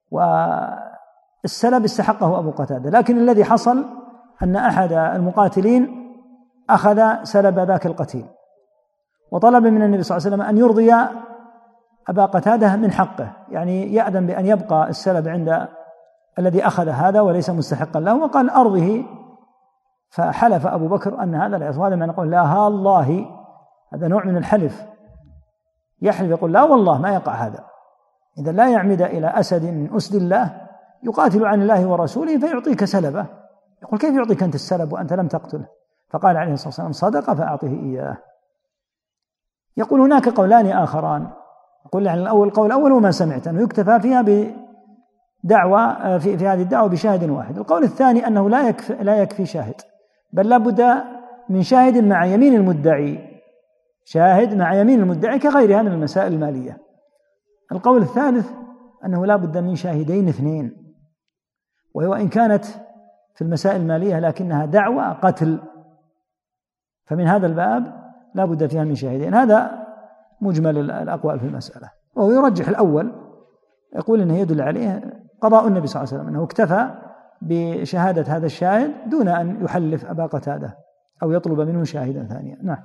والسلب استحقه أبو قتادة، لكن الذي حصل أن أحد المقاتلين أخذ سلب ذاك القتيل وطلب من النبي صلى الله عليه وسلم أن يرضي أبا قتادة من حقه، يعني يأذن بأن يبقى السلب عند الذي أخذ هذا وليس مستحقا له، وقال أرضه. فحلف أبو بكر أن هذا لا يصح. هذا معنى قول لا الله، هذا نوع من الحلف، يحلف يقول لا والله ما يقع هذا. إذا لا يعمد إلى أسد من أسد الله يقاتل عن الله ورسوله فيعطيك سلبه، يقول كيف يعطيك أنت السلب وأنت لم تقتله؟ فقال عليه الصلاة والسلام صدق فأعطه إياه. يقول هناك قولان آخران، يقول عن الأول قول الأول وما سمعت أنه يكتفى فيها بدعوة في, في هذه الدعوة بشاهد واحد. القول الثاني أنه لا يكفي, لا يكفي شاهد، بل لا بد من شاهد مع يمين المدعي، شاهد مع يمين المدعي كغيرها من المسائل المالية. القول الثالث أنه لا بد من شاهدين اثنين، وهو إن كانت في المسائل المالية لكنها دعوة قتل، فمن هذا الباب لا بد فيها من شاهدين. هذا مجمل الأقوال في المسألة، وهو يرجح الأول، يقول أنه يدل عليه قضاء النبي صلى الله عليه وسلم، أنه اكتفى بشهادة هذا الشاهد دون أن يحلف أبا قتادة أو يطلب منه شاهدا ثانيا. نعم.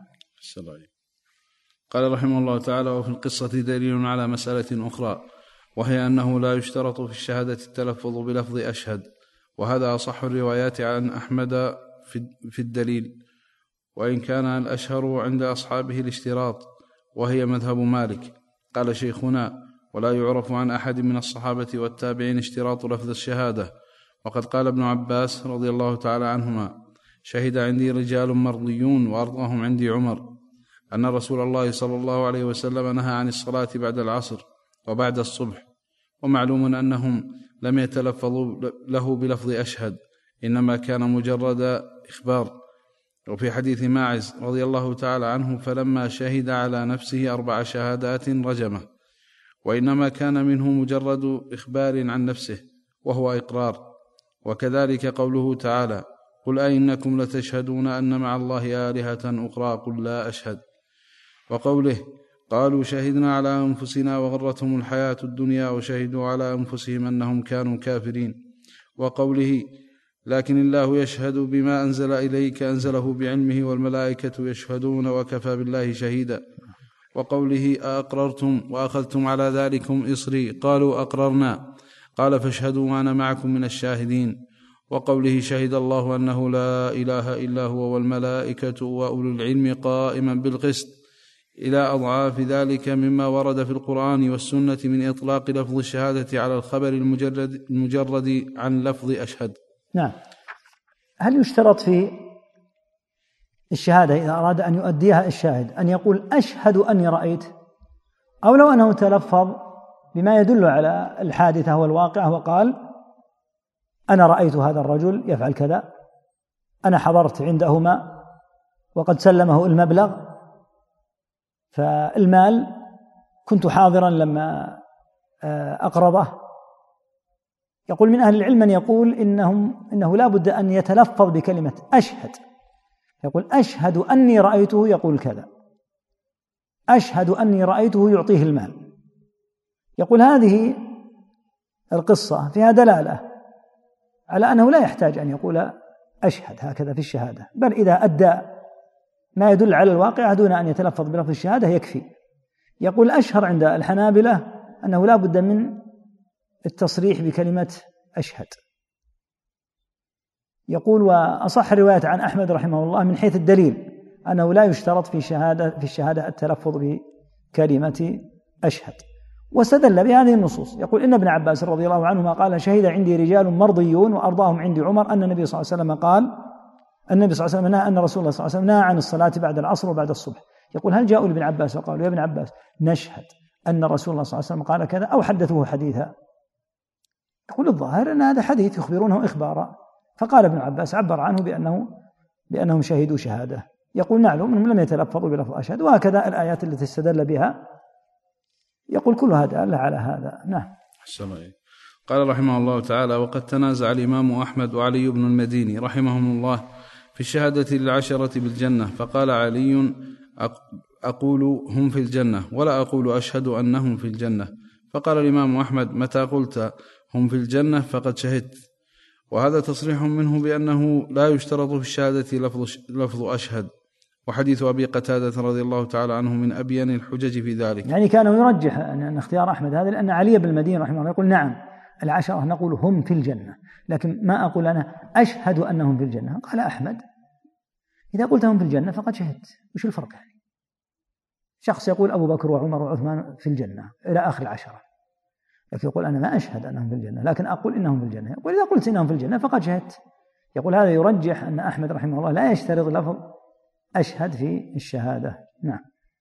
قال رحمه الله تعالى: وفي القصة دليل على مسألة أخرى، وهي أنه لا يشترط في الشهادة التلفظ بلفظ أشهد، وهذا أصح الروايات عن أحمد في الدليل، وإن كان الأشهر عند أصحابه الاشتراط، وهي مذهب مالك. قال شيخنا: ولا يعرف عن أحد من الصحابة والتابعين اشتراط لفظ الشهادة. وقد قال ابن عباس رضي الله تعالى عنهما: شهد عندي رجال مرضيون وأرضاهم عندي عمر، أن رسول الله صلى الله عليه وسلم نهى عن الصلاة بعد العصر وبعد الصبح، ومعلوم أنهم لم يتلفظوا له بلفظ أشهد، إنما كان مجرد إخبار. وفي حديث ماعز رضي الله تعالى عنه: فلما شهد على نفسه أربع شهادات رجمه، وإنما كان منه مجرد إخبار عن نفسه وهو إقرار. وكذلك قوله تعالى: قل أئنكم لتشهدون أن مع الله آلهة أخرى قل لا أشهد. وقوله: قالوا شهدنا على أنفسنا وغرتهم الحياة الدنيا وشهدوا على أنفسهم أنهم كانوا كافرين. وقوله: لكن الله يشهد بما أنزل إليك أنزله بعلمه والملائكة يشهدون وكفى بالله شهيدا. وقوله: أأقررتم وأخذتم على ذلكم إصري قالوا أقررنا قال فاشهدوا وأنا معكم من الشاهدين. وقوله: شهد الله أنه لا إله إلا هو والملائكة وأولو العلم قائما بالقسط، إلى أضعاف ذلك مما ورد في القرآن والسنة من إطلاق لفظ الشهادة على الخبر المجرد, المجرد عن لفظ أشهد. نعم. هل يشترط في الشهادة إذا أراد أن يؤديها الشاهد أن يقول أشهد أني رأيت، أو لو أنه تلفظ بما يدل على الحادثة والواقعة وقال أنا رأيت هذا الرجل يفعل كذا، أنا حضرت عندهما وقد سلمه المبلغ، فالمال كنت حاضرا لما أقرضه. يقول من أهل العلم من يقول إنهم إنه لا بد أن يتلفظ بكلمة أشهد، يقول أشهد أني رأيته يقول كذا، أشهد أني رأيته يعطيه المال. يقول هذه القصة فيها دلالة على أنه لا يحتاج أن يقول أشهد هكذا في الشهادة، بل إذا أدى ما يدل على الواقع دون أن يتلفظ بلفظ الشهادة يكفي. يقول أشهر عند الحنابلة أنه لا بد من التصريح بكلمة أشهد. يقول وأصح الروايات عن أحمد رحمه الله من حيث الدليل أنه لا يشترط في شهادة في الشهادة التلفظ بكلمة أشهد، واستدل بهذه النصوص. يقول إن ابن عباس رضي الله عنهما قال شهد عندي رجال مرضيون وأرضاهم عندي عمر أن النبي صلى الله عليه وسلم قال النبي صلى الله عليه وسلم أن رسول الله صلى الله عليه وسلم نهى عن الصلاة بعد العصر وبعد الصبح. يقول هل جاءوا لابن عباس وقالوا يا ابن عباس نشهد أن رسول الله صلى الله عليه وسلم قال كذا أو حدثوه حديثا؟ يقول الظاهر أن هذا حديث يخبرونه إخبارا، فقال ابن عباس عبر عنه بأنه بأنهم شهدوا شهادة. يقول معلوم أنهم لم يتلفظوا بلفظ أشهد، وهكذا الآيات التي استدل بها يقول كلها دالة على هذا. نعم. قال رحمه الله تعالى: وقد تنازع الإمام أحمد وعلي بن المديني رحمهم الله في الشهادة للعشرة بالجنة، فقال علي: أقول هم في الجنة ولا أقول أشهد أنهم في الجنة. فقال الإمام أحمد: متى قلت هم في الجنة فقد شهدت. وهذا تصريح منه بأنه لا يشترط في الشهادة لفظ, لفظ أشهد. وحديث أبي قتادة رضي الله تعالى عنه من أبين الحجج في ذلك. يعني كان يرجح أن اختيار أحمد هذا لأن علي بن المديني رحمه الله يقول: نعم العشرة نقول هم في الجنة، لكن ما أقول أنا أشهد أنهم في الجنة. قال أحمد: إذا قلت هم في الجنة فقد شهدت. وش الفرق يعني؟ شخص يقول أبو بكر وعمر وعثمان في الجنة إلى آخر العشرة، لكن يقول أنا ما أشهد أنهم في الجنة لكن أقول إنهم في الجنة. يقول إذا قلت إنهم في الجنة فقد شهدت. يقول هذا يرجح أن أحمد رحمه الله لا يشترط لفظ أشهد في الشهادة. نعم.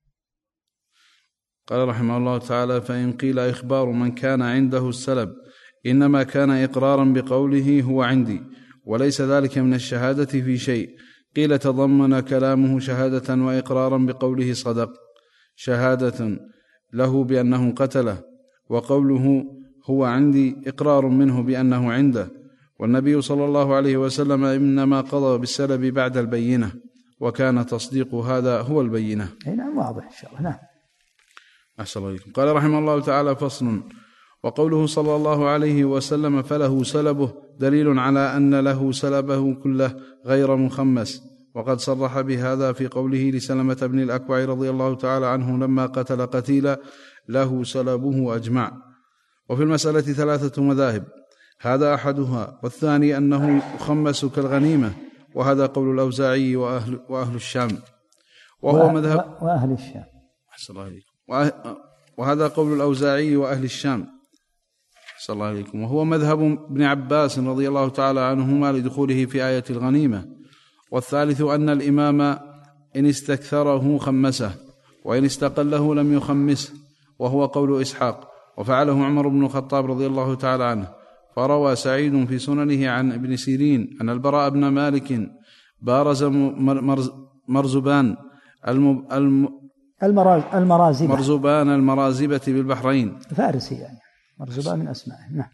قال رحمه الله تعالى: فإن قيل إخبار من كان عنده السلب إنما كان إقرارا بقوله هو عندي وليس ذلك من الشهادة في شيء، قيل تضمن كلامه شهادة وإقرارا بقوله صدق، شهادة له بأنه قتله، وقوله هو عندي إقرار منه بأنه عنده. والنبي صلى الله عليه وسلم إنما قضى بالسلب بعد البينة، وكان تصديق هذا هو البينة. نعم واضح إن شاء الله. نعم. أحسن الله إليكم. قال رحمه الله تعالى: فصل. وقوله صلى الله عليه وسلم فله سلبه دليل على أن له سلبه كله غير مخمس، وقد صرح بهذا في قوله لسلمة بن الأكوع رضي الله تعالى عنه لما قتل قتيلا: له سلبه أجمع. وفي المسألة ثلاثة مذاهب، هذا أحدها، والثاني أنه يخمس كالغنيمة، وهذا قول الأوزاعي وأهل, وأهل الشام، وهو مذهب وأهل الشام. أحسن الله عليكم. وهذا قول الأوزاعي وأهل الشام. أحسن الله عليكم. وهو مذهب ابن عباس رضي الله تعالى عنهما لدخوله في آية الغنيمة. والثالث أن الإمام إن استكثره خمسه، وإن استقله لم يخمسه، وهو قول إسحاق، وفعله عمر بن الخطاب رضي الله تعالى عنه. فروى سعيد في سننه عن ابن سيرين أن البراء بن مالك بارز مرز مرزبان الم الم المراز المرازبة مرزبان المرازبة بالبحرين، فارسي يعني مرزبان من أسمائه. نعم.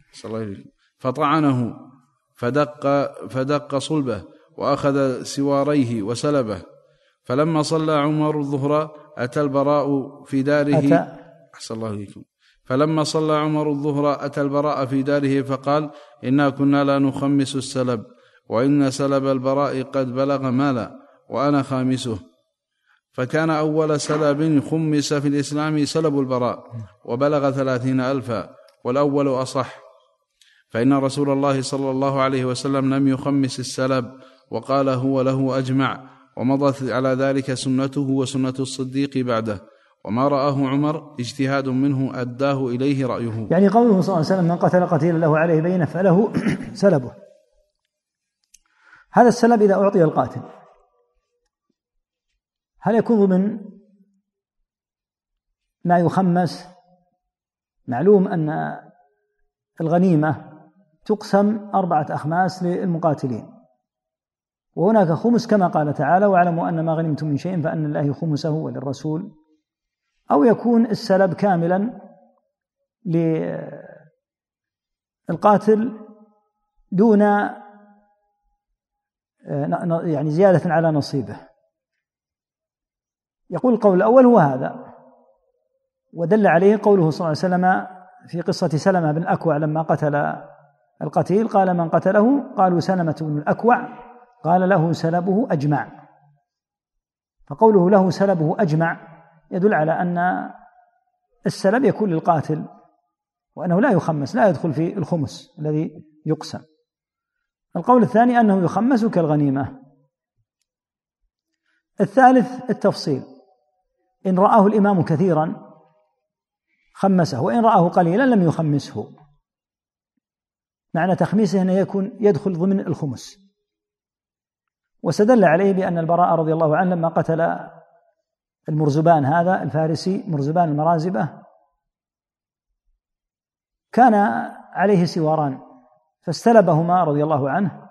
فطعنه فدق فدق صلبه وأخذ سواريه وسلبه. فلما صلى عمر الظهر أتى البراء في داره أتى أحسن الله إليكم. فلما صلى عمر الظهر أتى البراء في داره فقال: إنا كنا لا نخمس السلب، وإن سلب البراء قد بلغ مالا وأنا خامسه. فكان أول سلب خمس في الإسلام سلب البراء، وبلغ ثلاثين ألفا، والأول أصح، فإن رسول الله صلى الله عليه وسلم لم يخمس السلب، وقال هو له أجمع، ومضت على ذلك سنته وسنة الصديق بعده، وما رآه عمر اجتهاد منه أداه إليه رأيه. يعني قوله صلى الله عليه وسلم: من قتل قتيلا له عليه بينة فله سلبه. هذا السلب إذا أعطي القاتل هل يكون ضمن ما يخمس؟ معلوم أن الغنيمة تقسم أربعة أخماس للمقاتلين، وهناك خمس كما قال تعالى: واعلموا أن ما غنمتم من شيء فأن الله خمسه وللرسول. أو يكون السلب كاملا للقاتل دون يعني زيادة على نصيبه. يقول القول الأول هو هذا، ودل عليه قوله صلى الله عليه وسلم في قصة سلمة بن الأكوع لما قتل القتيل، قال: من قتله؟ قالوا: سلمة بن الأكوع. قال: له سلبه أجمع. فقوله له سلبه أجمع يدل على أن السلب يكون للقاتل، وأنه لا يخمس، لا يدخل في الخمس الذي يقسم. القول الثاني أنه يخمس كالغنيمة. الثالث التفصيل: إن رآه الإمام كثيرا خمسه، وإن رآه قليلا لم يخمسه. معنى تخميسه أنه يكون يدخل ضمن الخمس. وستدل عليه بأن البراء رضي الله عنه لما قتل المرزبان هذا الفارسي مرزبان المرازبة كان عليه سواران فاستلبهما رضي الله عنه،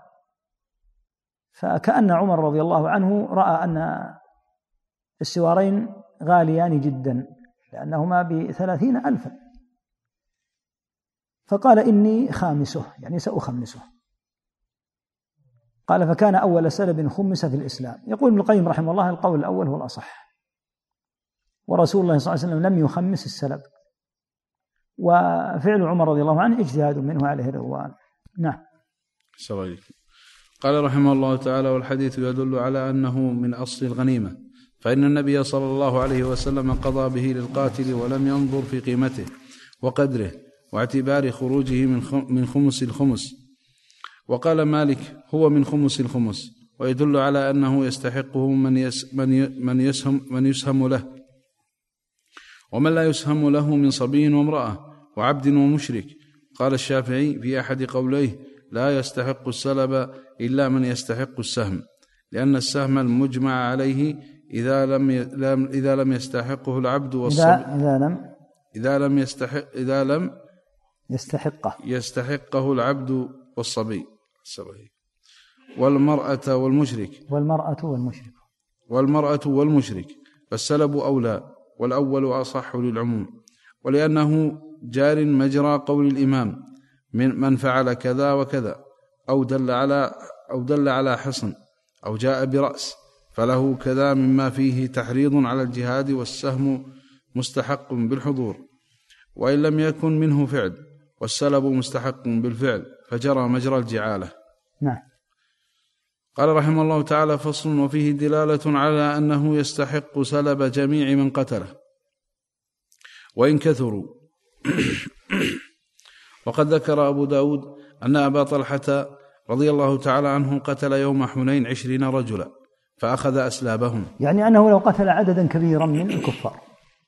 فكأن عمر رضي الله عنه رأى أن السوارين غاليان جدا لأنهما بثلاثين ألفا، فقال إني خامسه، يعني سأخمسه. قال فكان أول سلب خمس في الإسلام. يقول ابن القيم رحمه الله القول الأول هو الأصح، ورسول الله صلى الله عليه وسلم لم يخمس السلب، وفعل عمر رضي الله عنه اجتهاد منه عليه الرضوان. نعم. قال رحمه الله تعالى: والحديث يدل على أنه من أصل الغنيمة، فإن النبي صلى الله عليه وسلم قضى به للقاتل ولم ينظر في قيمته وقدره واعتبار خروجه من خمس الخمس. وقال مالك: هو من خمس الخمس، ويدل على أنه يستحقه من يس من يسهم من يسهم له، ومن لا يسهم له من صبي وامرأة وعبد ومشرك. قال الشافعي في أحد قوليه: لا يستحق السلب إلا من يستحق السهم، لأن السهم المجمع عليه إذا لم إذا لم يستحقه العبد والصبي إذا لم إذا لم يستحق إذا لم يستحقه يستحقه العبد والصبي والمرأة والمشرك والمرأة والمشرك والمرأة والمشرك فالسلب أولى، والأول أصح للعموم، ولأنه جار مجرى قول الإمام: من من فعل كذا وكذا، أو دل على أو دل على حصن، أو جاء برأس، فله كذا، مما فيه تحريض على الجهاد، والسهم مستحق بالحضور وإن لم يكن منه فعل، والسلب مستحق بالفعل، فجرى مجرى الجعالة. نعم. قال رحمه الله تعالى: فصل: وفيه دلالة على أنه يستحق سلب جميع من قتله وإن كثروا. وقد ذكر أبو داود أن أبا طلحة رضي الله تعالى عنه قتل يوم حنين عشرين رجلا فأخذ أسلابهم، يعني أنه لو قتل عددا كبيرا من الكفار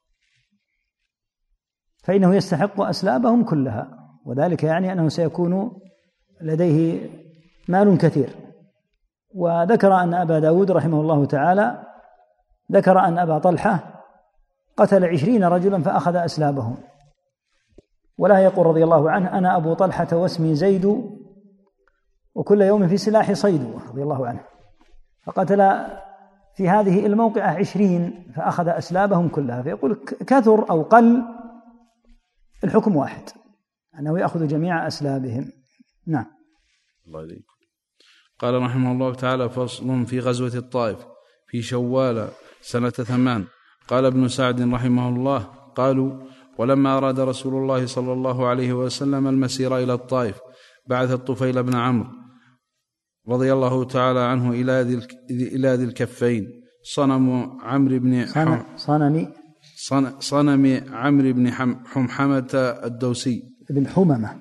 فإنه يستحق أسلابهم كلها، وذلك يعني أنه سيكون لديه مال كثير. وذكر أن أبا داود رحمه الله تعالى ذكر أن أبا طلحة قتل عشرين رجلا فأخذ أسلابهم، ولا يقول رضي الله عنه: أنا أبو طلحة واسمي زيد وكل يوم في سلاح صيد، رضي الله عنه. فقتل في هذه الموقعة عشرين فأخذ أسلابهم كلها، فيقول كثر أو قل الحكم واحد، أنه يأخذ جميع أسلابهم. نعم. الله عليك. قال رحمه الله تعالى: فصل في غزوة الطائف في شوال سنة ثمان. قال ابن سعد رحمه الله: قالوا: ولما أراد رسول الله صلى الله عليه وسلم المسير إلى الطائف بعث الطفيل بن عمرو رضي الله تعالى عنه إلى ذي الكفين صنم عمرو بن صنم صنم عمرو بن حمحمة الدوسي بن حممة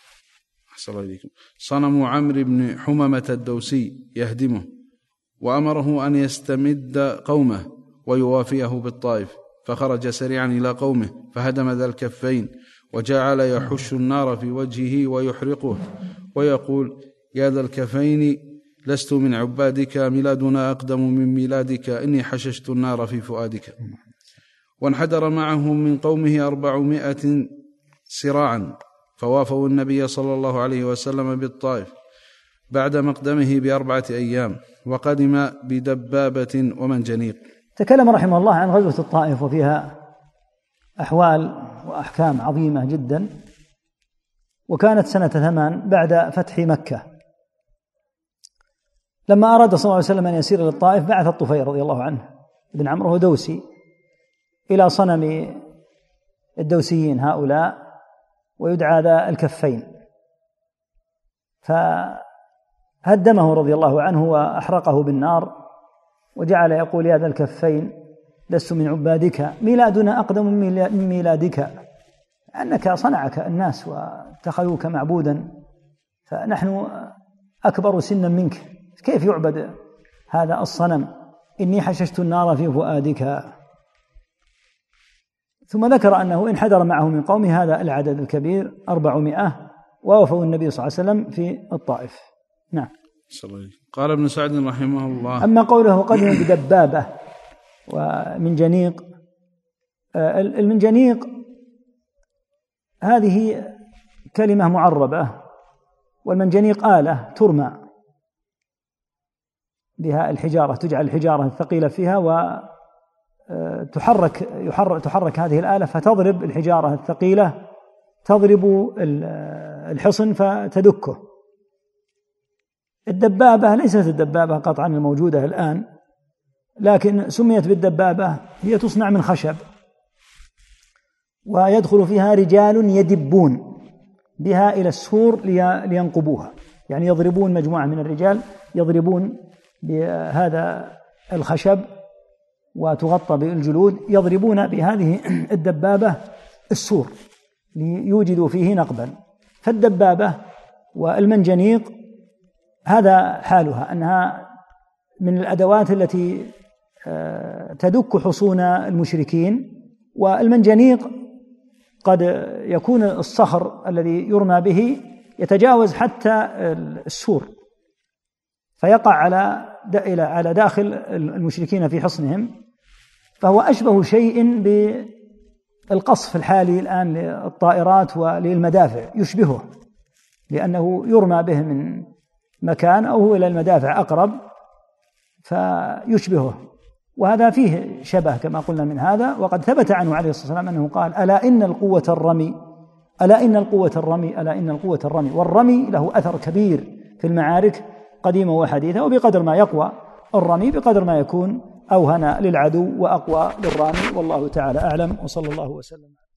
صنم عمرو بن حممة الدوسي يهدمه، وأمره أن يستمد قومه ويوافيه بالطائف، فخرج سريعا إلى قومه فهدم ذا الكفين، وجعل يحش النار في وجهه ويحرقه ويقول: يا ذا الكفين لست من عبادك، ميلادنا أقدم من ميلادك، إني حششت النار في فؤادك. وانحدر معه من قومه أربعمائة سراعا فوافوا النبي صلى الله عليه وسلم بالطائف بعد مقدمه بأربعة أيام، وقدم بدبابة ومنجنيق. تكلم رحمه الله عن غزوة الطائف، وفيها أحوال وأحكام عظيمة جدا. وكانت سنة ثمان بعد فتح مكة. لما أراد صلى الله عليه وسلم أن يسير للطائف بعث الطفيل رضي الله عنه ابن عمرو دوسي إلى صنم الدوسيين هؤلاء ويدعى ذا الكفين، فهدمه رضي الله عنه وأحرقه بالنار، وجعل يقول: يا ذا الكفين لست من عبادك، ميلادنا أقدم من ميلادك، أنك صنعك الناس واتخذوك معبودا، فنحن أكبر سنا منك، كيف يعبد هذا الصنم؟ إني حششت النار في فؤادك. ثم ذكر أنه انحدر معه من قومه هذا العدد الكبير أربعمائة، ووفوا النبي صلى الله عليه وسلم في الطائف. نعم. قال ابن سعد رحمه الله: أما قوله قدم بدبابة ومنجنيق، المنجنيق هذه كلمة معربة، والمنجنيق آلة ترمى بها الحجارة، تجعل الحجارة الثقيلة فيها وتحرك يحرك تحرك هذه الآلة فتضرب الحجارة الثقيلة تضرب الحصن فتدكه. الدبابة ليست الدبابة قطعا الموجودة الآن، لكن سميت بالدبابة، هي تصنع من خشب، ويدخل فيها رجال يدبون بها إلى السور لينقبوها، يعني يضربون، مجموعة من الرجال يضربون بهذا الخشب وتغطى بالجلود، يضربون بهذه الدبابة السور ليوجدوا فيه نقبا. فالدبابة والمنجنيق هذا حالها، أنها من الأدوات التي تدك حصون المشركين. والمنجنيق قد يكون الصخر الذي يرمى به يتجاوز حتى السور فيقع على على داخل المشركين في حصنهم، فهو أشبه شيء بالقصف الحالي الآن للطائرات وللمدافع، يشبهه لأنه يرمى به من مكان أو هو إلى المدافع أقرب فيشبهه، وهذا فيه شبه كما قلنا من هذا. وقد ثبت عنه عليه الصلاة والسلام أنه قال: ألا إن القوة الرمي، ألا إن القوة الرمي، ألا إن القوة الرمي. والرمي له أثر كبير في المعارك قديمة وحديثة، وبقدر ما يقوى الرمي بقدر ما يكون أوهن للعدو وأقوى للرامي، والله تعالى أعلم، وصلى الله وسلم.